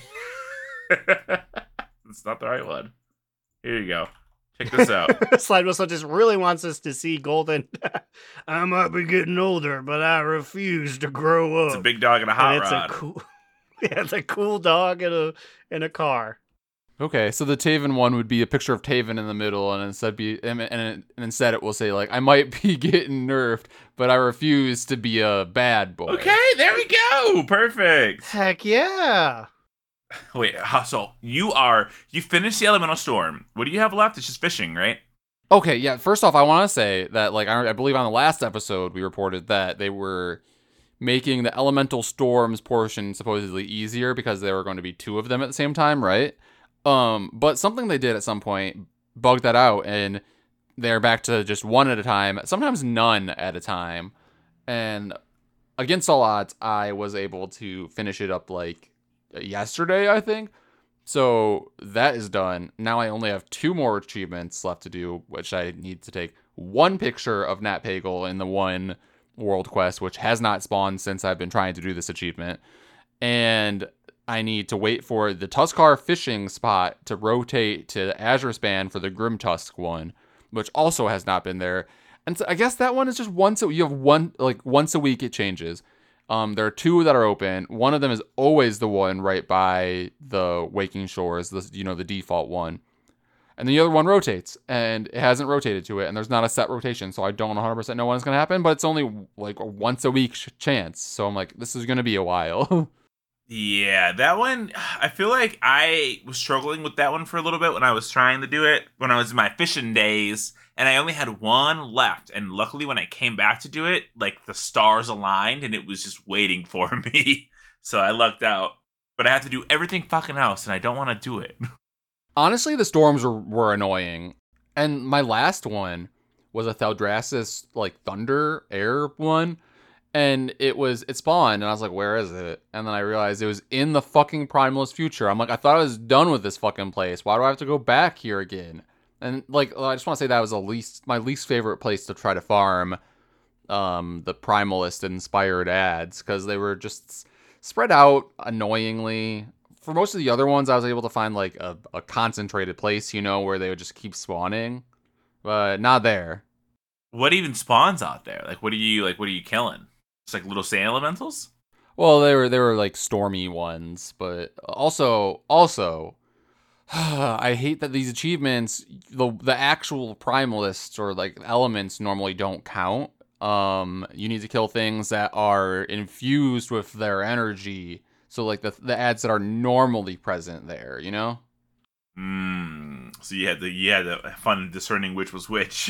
It's not the right one. Here you go. Check this out.
Slide Whistle just really wants us to see Golden. I might be getting older, but I refuse to grow up.
It's a big dog and a hot
and it's
rod.
a cool, yeah, it's a cool dog in a in a car.
Okay, so the Taven one would be a picture of Taven in the middle, and instead be and, and, and instead it will say like, I might be getting nerfed, but I refuse to be a bad boy.
Okay, there we go. Perfect.
Heck yeah!
Wait, so you are you finished the Elemental Storm. What do you have left? It's just fishing, right?
Okay, yeah. First off, I want to say that like I, I believe on the last episode we reported that they were making the Elemental Storms portion supposedly easier because there were going to be two of them at the same time, right? Um, but something they did at some point bugged that out, and they're back to just one at a time, sometimes none at a time. And against all odds, I was able to finish it up like yesterday, I think. So that is done. Now I only have two more achievements left to do, which I need to take one picture of Nat Pagel in the one world quest, which has not spawned since I've been trying to do this achievement. And I need to wait for the Tuskar fishing spot to rotate to Azure Span for the Grim Tusk one, which also has not been there. And so I guess that one is just once a, you have one like once a week it changes. Um, there are two that are open. One of them is always the one right by the Waking Shores, the you know the default one, and the other one rotates, and it hasn't rotated to it, and there's not a set rotation, so I don't one hundred percent know when it's gonna happen, but it's only like a once a week sh- chance. So I'm like, this is gonna be a while.
Yeah, that one, I feel like I was struggling with that one for a little bit when I was trying to do it, when I was in my fishing days, and I only had one left, and luckily when I came back to do it, like, the stars aligned, and it was just waiting for me, so I lucked out. But I had to do everything fucking else, and I don't want to do it.
Honestly, the storms were, were annoying, and my last one was a Thaldraszus, like, thunder air one, and it was, it spawned, and I was like, where is it? And then I realized it was in the fucking Primalist future. I'm like, I thought I was done with this fucking place. Why do I have to go back here again? And, like, I just want to say that was the least, my least favorite place to try to farm um, the Primalist-inspired ads, because they were just spread out annoyingly. For most of the other ones, I was able to find, like, a, a concentrated place, you know, where they would just keep spawning. But not there.
What even spawns out there? Like, what are you, like, what are you killing? Just like little sand elementals?
Well, they were they were like stormy ones, but also also I hate that these achievements, the the actual primalists or like elements normally don't count. Um, you need to kill things that are infused with their energy. So like the the ads that are normally present there, you know?
Hmm. So you had the you had the fun discerning which was which.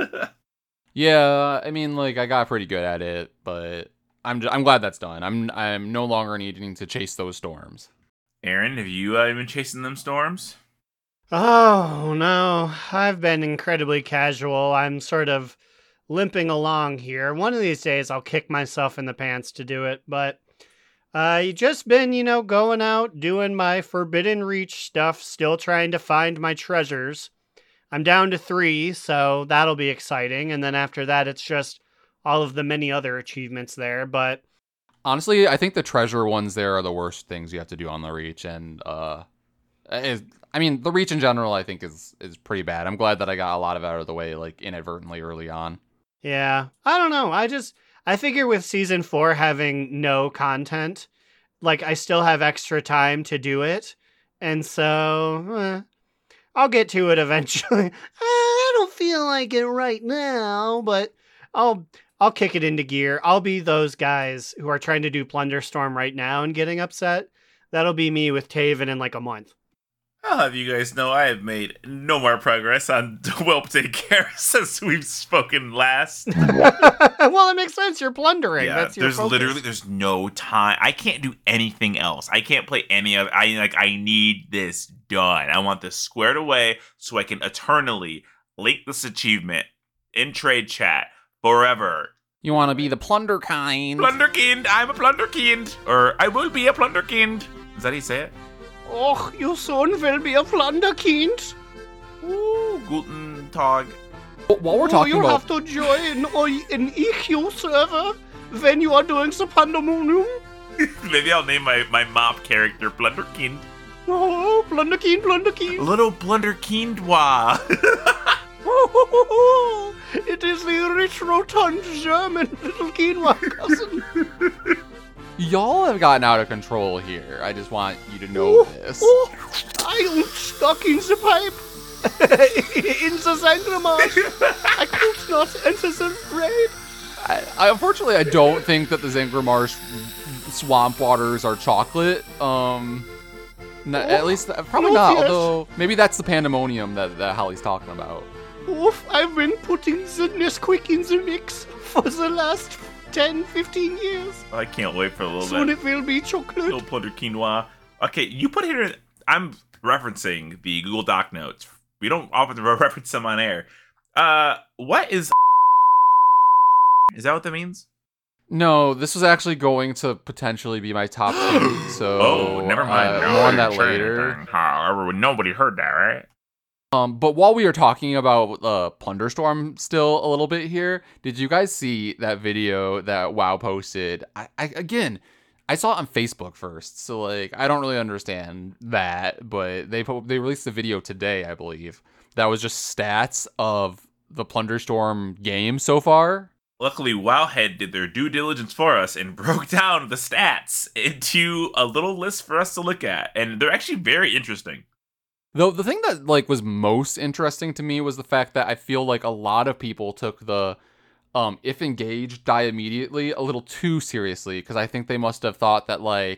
Yeah, I mean, like I got pretty good at it, but I'm just, I'm glad that's done. I'm I'm no longer needing to chase those storms.
Aaron, have you uh, been chasing them storms?
Oh, no. I've been incredibly casual. I'm sort of limping along here. One of these days I'll kick myself in the pants to do it, but uh, you just been, you know, going out, doing my Forbidden Reach stuff, still trying to find my treasures. I'm down to three, so that'll be exciting. And then after that, it's just all of the many other achievements there, but
Honestly, I think the treasure ones there are the worst things you have to do on the Reach, and uh, is, I mean, the Reach in general, I think is is pretty bad. I'm glad that I got a lot of it out of the way, like inadvertently early on.
yeah, I don't know. I just, I figure with season four having no content, like I still have extra time to do it. And so, eh, I'll get to it eventually. I don't feel like it right now, but I'll, I'll kick it into gear. I'll be those guys who are trying to do Plunderstorm right now and getting upset. That'll be me with Taven in like a month.
I'll have you guys know I have made no more progress on Whelp Take Care since we've spoken last.
Well, it makes sense. You're plundering.
Yeah,
That's your
there's
focus.
literally there's no time. I can't do anything else. I can't play any of. I like. I need this done. I want this squared away so I can eternally link this achievement in trade chat forever.
You want to be the plunder kind.
Plunderkind, I'm a plunderkind, or I will be a plunderkind. Is that how you say it?
Och, your son will be a Plunderkind.
Ooh, guten Tag.
But while we're
Oh,
talking
you
about,
have to join an E Q server when you are doing the pandemonium.
Maybe I'll name my, my mob character Plunderkind.
Oh, Plunderkind, Plunderkind.
Little Plunderkindwa.
Oh, it is the rich, rotund German little quinoa cousin.
y'all have gotten out of control here. I just want you to know this.
Oh, I am stuck in the pipe. In the Zangramarsh. I could not enter the raid.
I, I unfortunately I don't think that the Zangramarsh swamp waters are chocolate. Um, n- at least probably
no,
not.
yes.
Although maybe that's the pandemonium that, that Holly's talking about.
Oof, I've been putting the Nesquik in the mix for the last ten, fifteen years.
I can't wait for a little
Soon
bit.
it will be chocolate.
Little Plunderkindwa. Okay, you put here. I'm referencing the Google Doc notes. We don't often reference them on air. Uh, what is? Is that what that means?
No, this was actually going to potentially be my top two. So
Oh, never mind.
uh, more on that later.
However, nobody heard that, right?
Um, but while we are talking about uh, Plunderstorm still a little bit here, did you guys see that video that WoW posted? I, I again, I saw it on Facebook first, so like I don't really understand that, but they po- they released a video today, I believe, that was just stats of the Plunderstorm game so far.
Luckily, Wowhead did their due diligence for us and broke down the stats into a little list for us to look at, and they're actually very interesting.
Though the thing that like was most interesting to me was the fact that I feel like a lot of people took the um if engaged, die immediately a little too seriously, because I think they must have thought that like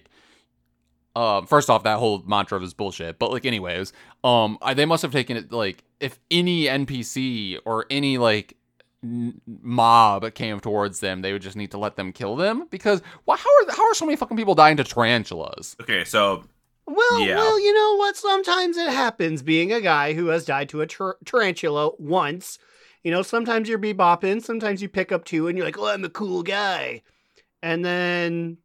um first off, that whole mantra was bullshit, but like anyways, um I, they must have taken it like if any N P C or any like n- mob came towards them, they would just need to let them kill them, because why how are how are so many fucking people dying to tarantulas?
Okay, so
Well,
Yeah.
well, you know what? Sometimes it happens being a guy who has died to a tar- tarantula once. You know, sometimes you're bebopping, sometimes you pick up two and you're like, oh, I'm a cool guy. And then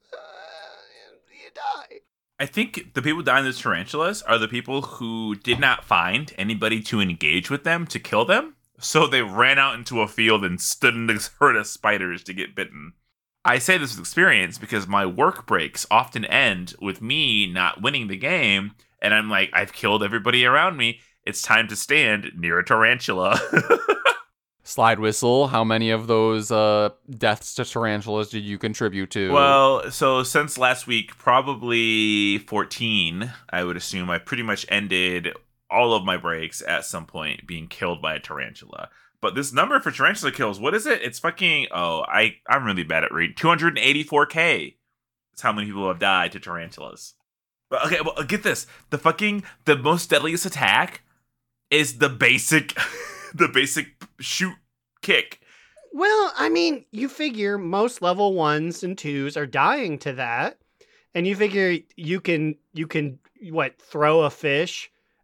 uh, you die.
I think the people dying to tarantulas are the people who did not find anybody to engage with them to kill them, so they ran out into a field and stood in this herd of spiders to get bitten. I say this with experience because my work breaks often end with me not winning the game, and I'm like, I've killed everybody around me. It's time to stand near a tarantula.
Slide whistle, how many of those uh, deaths to tarantulas did you contribute to?
Well, so since last week, probably fourteen, I would assume. I pretty much ended all of my breaks at some point being killed by a tarantula. But this number for tarantula kills, what is it? It's fucking, oh, I, I'm really bad at reading. two hundred eighty-four K. That's how many people have died to tarantulas. But okay, well, get this. The fucking, the most deadliest attack is the basic, the basic shoot kick.
Well, I mean, you figure most level ones and twos are dying to that. And you figure you can, you can, what, throw a fish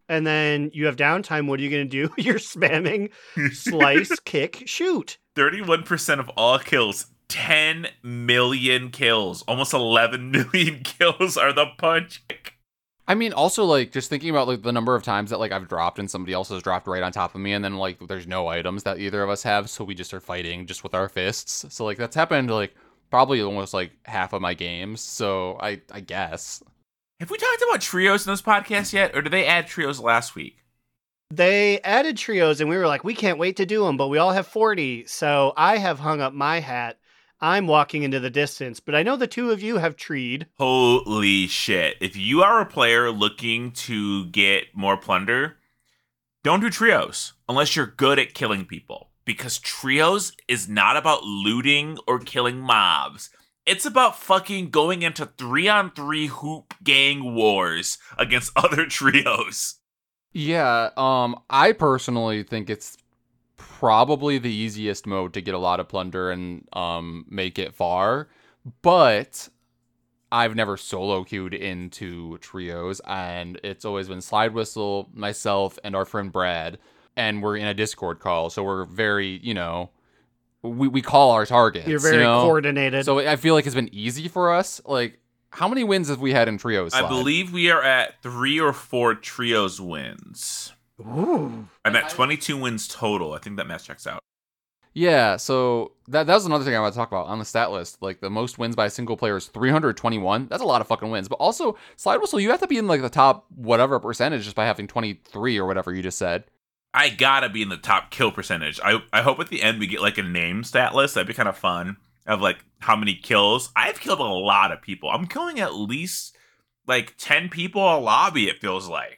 and then you have downtime. What are you going to do? You're spamming slice, kick, shoot.
thirty-one percent of all kills, ten million kills, almost eleven million kills are the punch kick.
I mean, also, like, just thinking about, like, the number of times that, like, I've dropped and somebody else has dropped right on top of me, and then, like, there's no items that either of us have, so we just are fighting just with our fists. So, like, that's happened, like, probably almost, like, half of my games, so I, I guess.
Have we talked about trios in this podcast yet, or did they add trios last week?
They added trios, and we were like, we can't wait to do them, but we all have forty, so I have hung up my hat. I'm walking into the distance, but I know the two of you have treed.
Holy shit. If you are a player looking to get more plunder, don't do trios unless you're good at killing people. Because trios is not about looting or killing mobs. It's about fucking going into three-on-three hoop gang wars against other trios.
Yeah, um, I personally think it's probably the easiest mode to get a lot of plunder and um make it far, but I've never solo queued into trios, and it's always been Slide Whistle, myself, and our friend Brad, and we're in a Discord call, so we're very, you know, we, we call our targets.
You're very
you know?
coordinated.
So I feel like it's been easy for us. Like, how many wins have we had in trios? Slide?
I believe we are at three or four trios wins.
Ooh.
I'm at twenty-two wins total. I think that math checks out.
Yeah, so that that was another thing I want to talk about on the stat list. Like, the most wins by a single player is three hundred twenty-one. That's a lot of fucking wins. But also, Slide Whistle, you have to be in, like, the top whatever percentage just by having twenty-three or whatever you just said.
I gotta be in the top kill percentage. I I hope at the end we get, like, a name stat list. That'd be kind of fun. Of, like, how many kills. I've killed a lot of people. I'm killing at least, like, ten people a lobby, it feels like.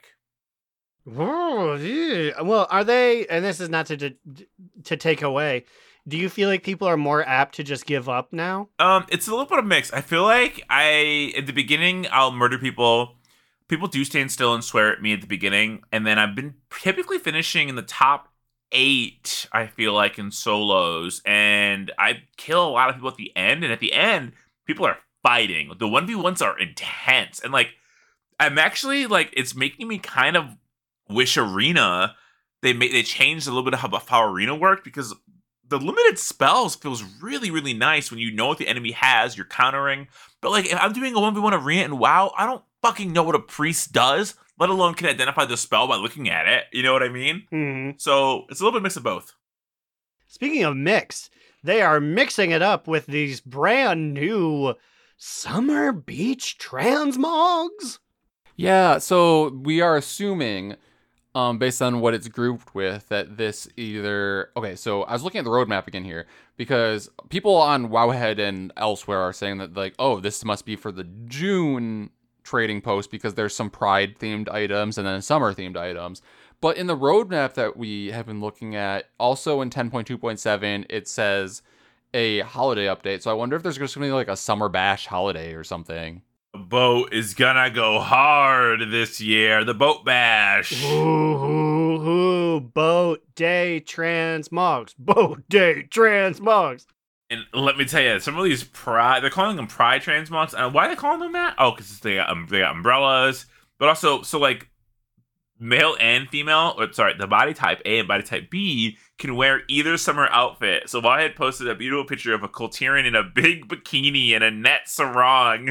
Oh, yeah. Well, are they, and this is not to to to take away, do you feel like people are more apt to just give up now?
Um, it's a little bit of a mix. I feel like I, at the beginning, I'll murder people. People do stand still and swear at me at the beginning. And then I've been typically finishing in the top eight, I feel like, in solos. And I kill a lot of people at the end. And at the end, people are fighting. The one v ones are intense. And, like, I'm actually, like, it's making me kind of wish Arena, they made they changed a little bit of how, how Arena worked, because the limited spells feels really, really nice when you know what the enemy has, you're countering. But, like, if I'm doing a one v one Arena in WoW, I don't fucking know what a priest does, let alone can identify the spell by looking at it. You know what I mean?
Mm-hmm.
So it's a little bit mix of both.
Speaking of mix, they are mixing it up with these brand new Summer Beach transmogs.
Yeah, so we are assuming, um, based on what it's grouped with, that this either... Okay, so I was looking at the roadmap again here, because people on Wowhead and elsewhere are saying that, like, oh, this must be for the June trading post because there's some Pride-themed items and then Summer-themed items. But in the roadmap that we have been looking at, also in ten point two point seven, it says a holiday update. So I wonder if there's just going to be, like, a Summer Bash holiday or something.
The boat is gonna go hard this year. The boat bash.
Ooh, ooh, ooh, boat day transmogs. Boat day transmogs.
And let me tell you, some of these pride, they're calling them pride transmogs. And why are they calling them that? Oh, because they got, um, they got umbrellas. But also, so, like, male and female, or sorry, the body type A and body type B can wear either summer outfit. So I had posted a beautiful picture of a Kulturian in a big bikini and a net sarong.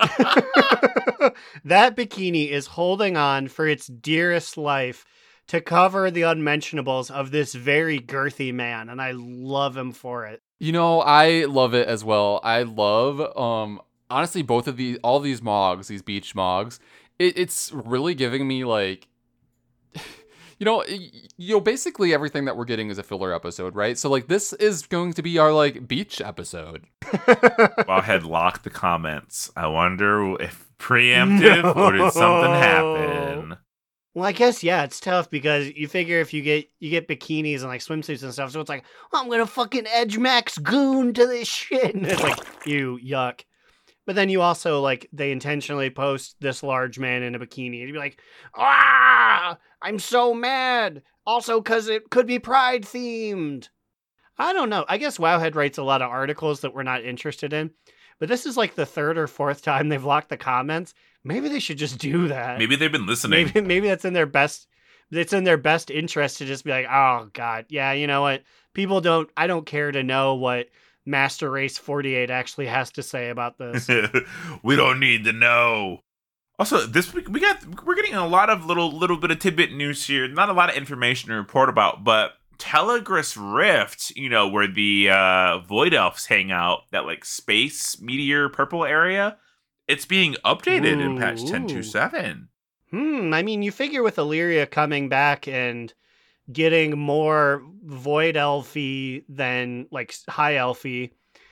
That bikini is holding on for its dearest life to cover the unmentionables of this very girthy man, and I love him for it.
You know, I love it as well. I love, um, honestly, both of these, all these mogs, these beach mogs, it, it's really giving me, like, you know, you know, basically everything that we're getting is a filler episode, right? So, like, this is going to be our, like, beach episode.
Wowhead locked the comments. I wonder if preemptive
No.
or did something happen?
Well, I guess, yeah, it's tough because you figure if you get you get bikinis and like swimsuits and stuff, so it's like, oh, I'm gonna fucking edge max goon to this shit, and it's like, you yuck. But then you also, like, they intentionally post this large man in a bikini, and you'd be like, ah, I'm so mad. Also, because it could be Pride themed. I don't know. I guess Wowhead writes a lot of articles that we're not interested in, but this is like the third or fourth time they've locked the comments. Maybe they should just do that.
Maybe they've been listening.
Maybe maybe that's in their best. It's in their best interest to just be like, oh God, yeah, you know what? People don't. I don't care to know what Master Race forty-eight actually has to say about this.
We don't need to know. Also, this week we got we're getting a lot of little little bit of tidbit news here. Not a lot of information to report about, but Telegris Rift, you know, where the uh, Void Elves hang out, that like space meteor purple area, it's being updated
Ooh,
in patch ten point
ooh.
two seven.
Hmm. I mean, you figure with Illyria coming back and getting more Void Elfy than like High Elfy,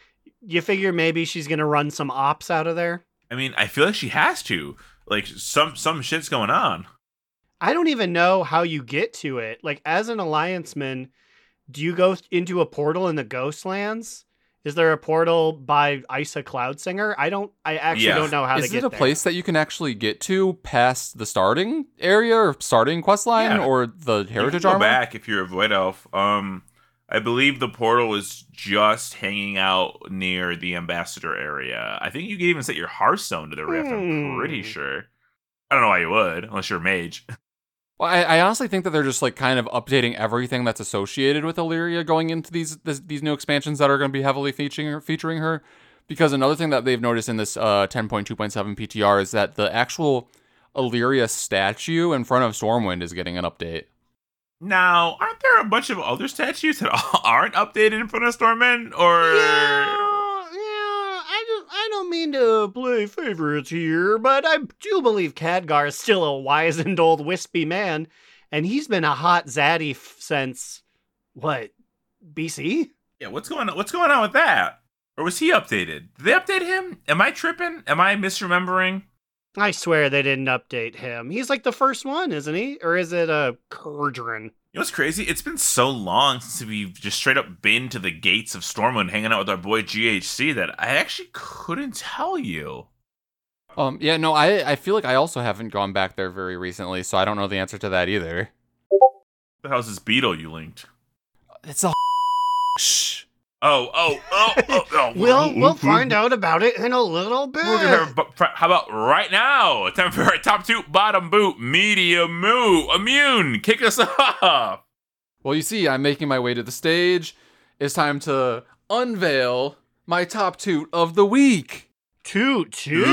you figure maybe she's gonna run some ops out of there.
I mean, I feel like she has to. Like some some shit's going on.
I don't even know how you get to it. Like, as an Allianceman, do you go into a portal in the Ghostlands? Is there a portal by Isa Cloudsinger? I don't. I actually
Yeah.
don't know how
Is
to
it
get
a
there.
place that you can actually get to past the starting area or starting quest line
Yeah.
or the
You can
heritage
go
armor?
back if you're a Void Elf. Um, I believe the portal is just hanging out near the Ambassador area. I think you can even set your Hearthstone to the Rift. I'm pretty
Hmm.
sure. I don't know why you would, unless you're a mage.
Well, I, I honestly think that they're just like kind of updating everything that's associated with Illyria going into these this, these new expansions that are going to be heavily featuring featuring her. Because another thing that they've noticed in this uh, ten point two point seven P T R is that the actual Illyria statue in front of Stormwind is getting an update.
Now, aren't there a bunch of other statues that aren't updated in front of Stormwind? Or
Yeah, yeah. I don't. I don't mean to play favorites here, but I do believe Khadgar is still a wizened old wispy man, and he's been a hot zaddy f- since what B C?
yeah, what's going on? What's going on with that? Or was he updated? Did they update him? Am I tripping? Am I misremembering?
I swear they didn't update him. He's like the first one, isn't he? Or is it a Kurdran?
You know what's crazy? It's been so long since we've just straight up been to the gates of Stormwind hanging out with our boy G H C that I actually couldn't tell you.
Um, yeah, no, I I feel like I also haven't gone back there very recently, so I don't know the answer to that either.
The hell's this beetle you linked?
It's a shh.
Oh, oh, oh, oh, oh.
We'll we'll find out about it in a little bit.
We're gonna have, but fr- how about right now? Time for our top two, bottom boot, medium moo, immune. Kick us off.
Well, you see, I'm making my way to the stage. It's time to unveil my top toot of the week.
Toot toot.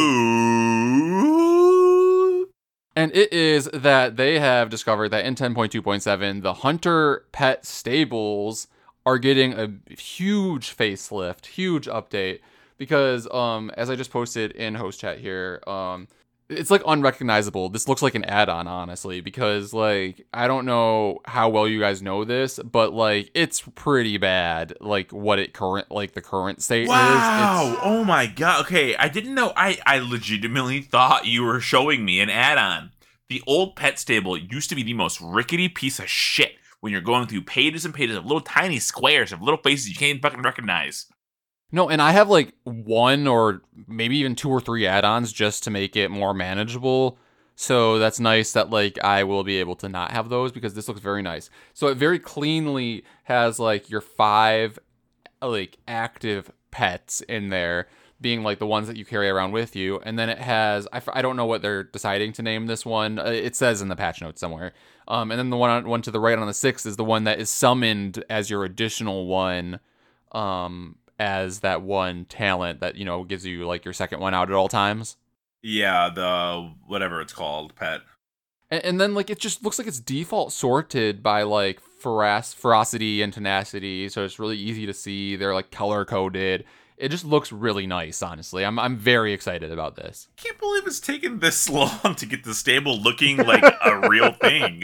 Ooh.
And it is that they have discovered that in ten point two point seven, the Hunter pet stables are getting a huge facelift, huge update, because um, as I just posted in host chat here, um, it's like unrecognizable. This looks like an add-on, honestly, because like I don't know how well you guys know this, but like it's pretty bad. Like what it current, like the current state
Wow.
is. It's,
Oh my god. Okay, I didn't know. I I legitimately thought you were showing me an add-on. The old pet stable used to be the most rickety piece of shit. When you're going through pages and pages of little tiny squares of little faces you can't even fucking recognize.
No, and I have like one or maybe even two or three add-ons just to make it more manageable. So that's nice that like I will be able to not have those because this looks very nice. So it very cleanly has like your five like active pets in there being like the ones that you carry around with you. And then it has, I, f- I don't know what they're deciding to name this one. Uh, it says in the patch notes somewhere. Um, and then the one on, one to the right on the sixth is the one that is summoned as your additional one, um, as that one talent that, you know, gives you like your second one out at all times.
Yeah, the whatever it's called, pet.
And, and then like it just looks like it's default sorted by like feroc- ferocity and tenacity. So it's really easy to see. They're like color coded. It just looks really nice, honestly. I'm I'm very excited about this.
Can't believe it's taken this long to get the stable looking like a real thing.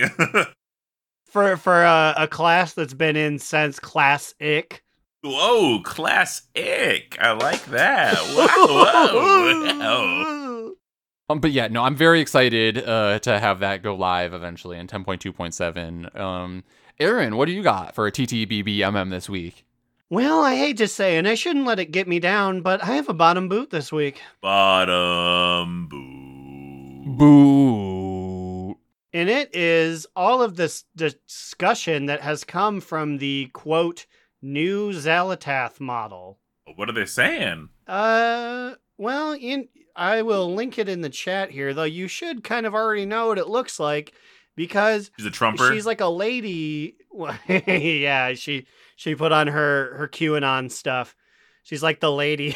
For for a, a class that's been in since Class Ick.
Whoa, class ick. I like that. Wow, whoa, wow.
Um, but yeah, no, I'm very excited uh, to have that go live eventually in ten point two point seven. Um, Aaron, what do you got for a T T B B M M this week?
Well, I hate to say, and I shouldn't let it get me down, but I have a bottom boot this week.
Bottom boo.
Boo.
And it is all of this discussion that has come from the, quote, new Xalatath model.
What are they saying?
Uh, well, in I will link it in the chat here, though you should kind of already know what it looks like because
She's a trumper.
she's like a lady. Yeah, she she put on her her QAnon stuff. She's like the lady.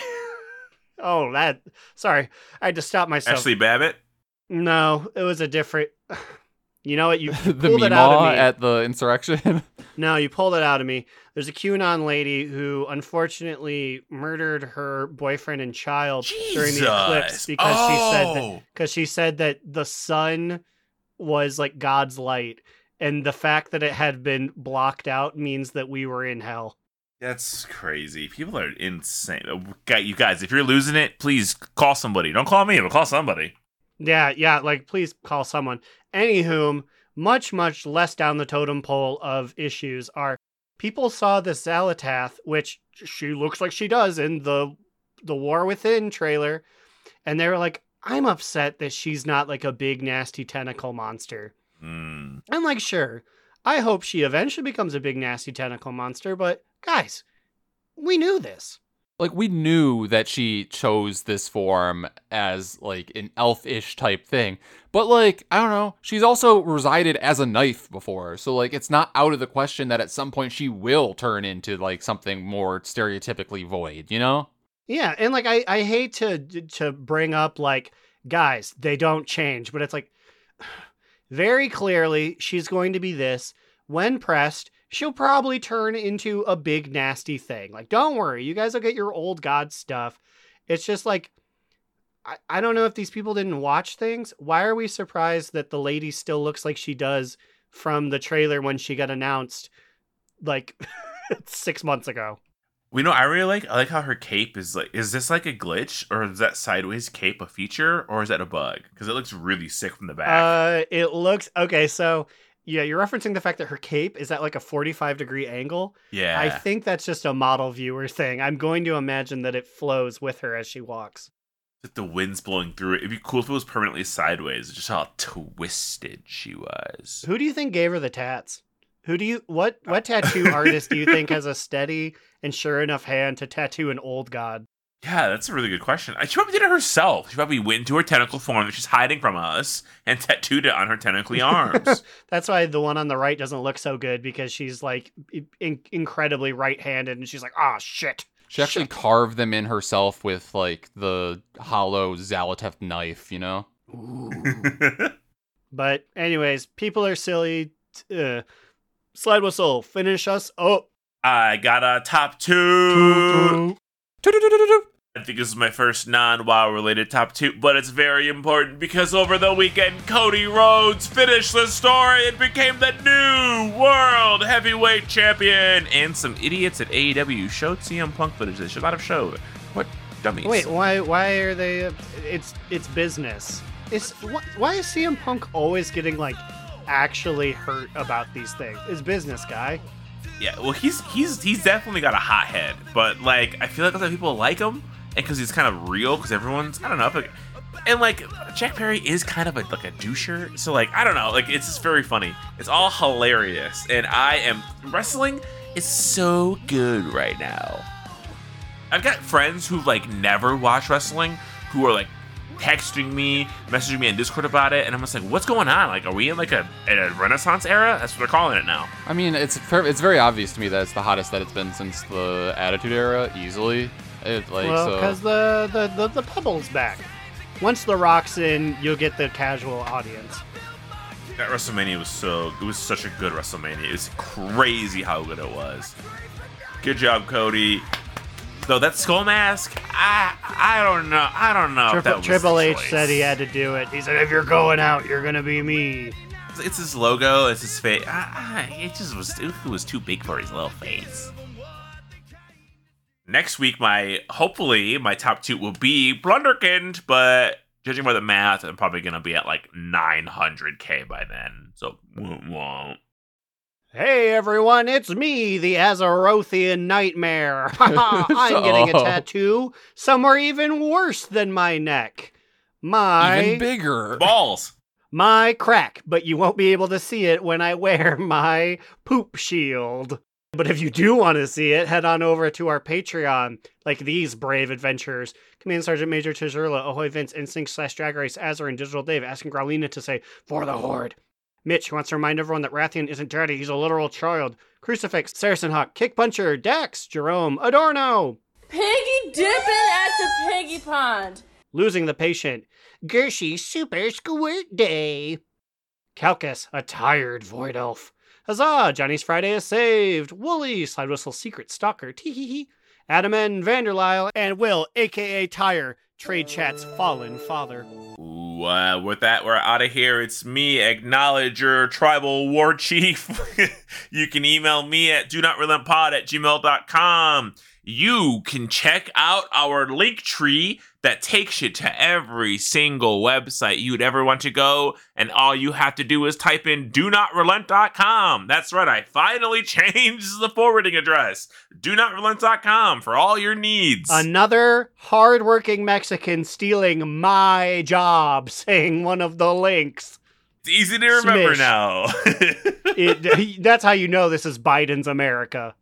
Oh, that. Sorry, I had to stop myself.
Ashley Babbitt.
No, it was a different. You know what? You, you
the
pulled it out of
Meemaw
me.
at the insurrection.
No, you pulled it out of me. There's a QAnon lady who unfortunately murdered her boyfriend and child during the eclipse
Jesus.
because she said that
Oh.
because she said that the sun was like God's light, and the fact that it had been blocked out means that we were in hell.
That's crazy. People are insane. Guy- You guys, if you're losing it, please call somebody. Don't call me, but call somebody.
Yeah, yeah, like please call someone. Anywhom, much, much less down the totem pole of issues are people saw the Xalatath, which she looks like she does in the the War Within trailer, and they were like, I'm upset that she's not like a big nasty tentacle monster.
Mm.
I'm like, sure, I hope she eventually becomes a big nasty tentacle monster, but guys, we knew this.
Like, we knew that she chose this form as, like, an elf-ish type thing. But, like, I don't know, she's also resided as a knife before. So, like, it's not out of the question that at some point she will turn into, like, something more stereotypically void, you know?
Yeah, and like I, I hate to to bring up like guys, they don't change, but it's like very clearly she's going to be this. When pressed, she'll probably turn into a big nasty thing. Like, don't worry, you guys will get your old god stuff. It's just like I, I don't know if these people didn't watch things. Why are we surprised that the lady still looks like she does from the trailer when she got announced like six months ago?
We know I really like I like how her cape is like is this like a glitch or is that sideways cape a feature or is that a bug? Because it looks really sick from the back.
Uh, it looks okay. So yeah, you're referencing the fact that her cape is at like a forty-five degree angle.
yeah.
I think that's just a model viewer thing. I'm going to imagine that it flows with her as she walks.
That the wind's blowing through it. It'd be cool if it was permanently sideways. Just how twisted she was.
Who do you think gave her the tats? Who do you what what tattoo artist do you think has a steady and sure enough hand to tattoo an old god?
Yeah, that's a really good question. She probably did it herself. She probably went into her tentacle form that she's hiding from us and tattooed it on her tentacly arms.
That's why the one on the right doesn't look so good because she's like in- incredibly right-handed and she's like, ah, shit.
She actually
Shit.
carved them in herself with, like, the hollow Xalatath knife, you know?
But anyways, people are silly. Uh, slide whistle, finish us up.
I got a top two. I think this is my first non-WoW related top two, but it's very important because over the weekend, Cody Rhodes finished the story and became the new World Heavyweight Champion. And some idiots at A E W showed C M Punk footage they should not have showed. What dummies.
Wait, why? Why are they? Uh, it's it's business. It's wh- why is C M Punk always getting like actually hurt about these things? It's business, guy.
Yeah, well, he's he's he's definitely got a hot head, but like I feel like other people like him, and because he's kind of real, because everyone's I don't know, like, and like Jack Perry is kind of a, like a doucher, so like I don't know, like it's just very funny. It's all hilarious, and I am wrestling is so good right now. I've got friends who like never watch wrestling who are like texting me, messaging me on Discord about it, and I'm just like, what's going on? Like, are we in like a, in a Renaissance era? That's what they're calling it now.
I mean, it's fair, it's very obvious to me that it's the hottest that it's been since the Attitude Era, easily. It, like,
Well,
so...
because the, the the the pebble's back. Once the Rock's in, you'll get the casual audience.
That WrestleMania was so, it was such a good WrestleMania. It was crazy how good it was. Good job, Cody. Though that skull mask, I I don't know. I don't know if that
Triple,
was
Triple
the
H
choice.
said he had to do it. He said, if you're going out, you're gonna be me.
It's his logo. It's his face. I, I, it just was. It was too big for his little face. Next week, my hopefully my top two will be Blunderkind, but judging by the math, I'm probably gonna be at like nine hundred K by then. So won't.
Hey everyone, it's me, the Azerothian Nightmare. I'm getting a
Oh.
tattoo somewhere even worse than my neck. My
even bigger.
Balls.
my crack, but you won't be able to see it when I wear my poop shield. But if you do want to see it, head on over to our Patreon, like these brave adventurers. Command Sergeant Major Tizurla, Ahoy Vince, Instinct slash Drag Race, Azar, and Digital Dave asking Growlina to say, for the Horde. Mitch, who wants to remind everyone that Rathian isn't dirty, he's a literal child. Crucifix, Saracen Hawk, Kick Puncher, Dax, Jerome, Adorno.
Piggy dipping at the piggy pond.
Losing the Patient, Gershie Super Squirt Day. Calcus, a tired Void Elf. Huzzah, Johnny's Friday is saved. Wooly, Slide Whistle Secret Stalker, tee-hee-hee. Adam N. Vanderlyle, and Will, a k a. Tyre, Trade Chat's fallen father.
Ooh, uh, with that, we're out of here. It's me, Acknowledge Your Tribal War Chief. You can email me at do not relent pod at gmail dot com. You can check out our link tree that takes you to every single website you'd ever want to go, and all you have to do is type in do not relent dot com. That's right, I finally changed the forwarding address. do not relent dot com for all your needs.
Another hardworking Mexican stealing my job, saying one of the links.
It's easy to remember
Smish.
now.
it, that's how you know this is Biden's America.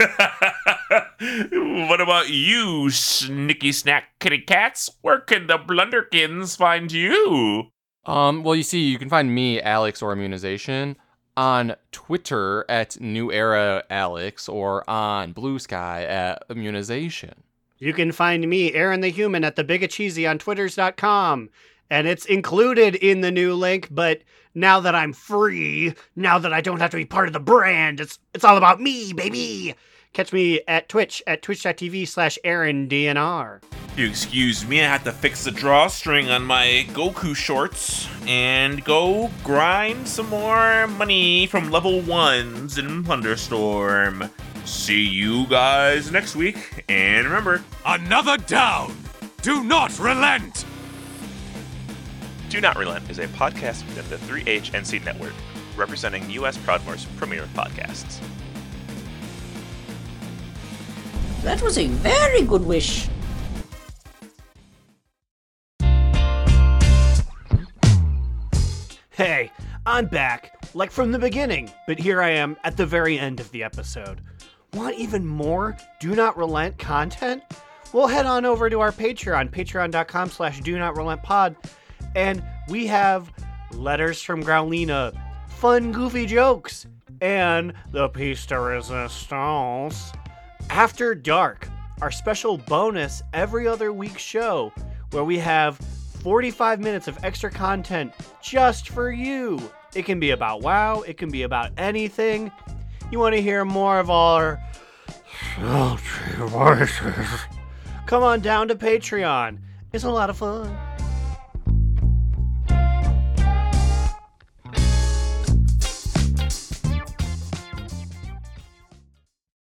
What about you, snicky snack kitty cats? Where can the blunderkins find you?
Um, well, you see, you can find me, Alex or Immunization, on Twitter at New Era Alex or on Blue Sky at Immunization.
You can find me, Aaron the Human, at the Bigacheesy on twitters dot com. And it's included in the new link, but now that I'm free, now that I don't have to be part of the brand, it's it's all about me, baby. Catch me at Twitch, at twitch dot t v slash Aaron D N R.
You excuse me, I have to fix the drawstring on my Goku shorts and go grind some more money from level ones in Plunderstorm. See you guys next week, and remember,
Another down! Do not relent!
Do Not Relent is a podcast within the three H N C network, representing U S Proudmoore's premier podcasts.
That was a very good wish.
Hey, I'm back, like from the beginning, but here I am at the very end of the episode. Want even more Do Not Relent content? Well, head on over to our Patreon, patreon dot com slash do not relent pod, and we have letters from Growlina, fun, goofy jokes, and the piece de resistance. After Dark, our special bonus every other week show, where we have forty-five minutes of extra content just for you. It can be about WoW, it can be about anything. You want to hear more of our sultry voices? Come on down to Patreon. It's a lot of fun.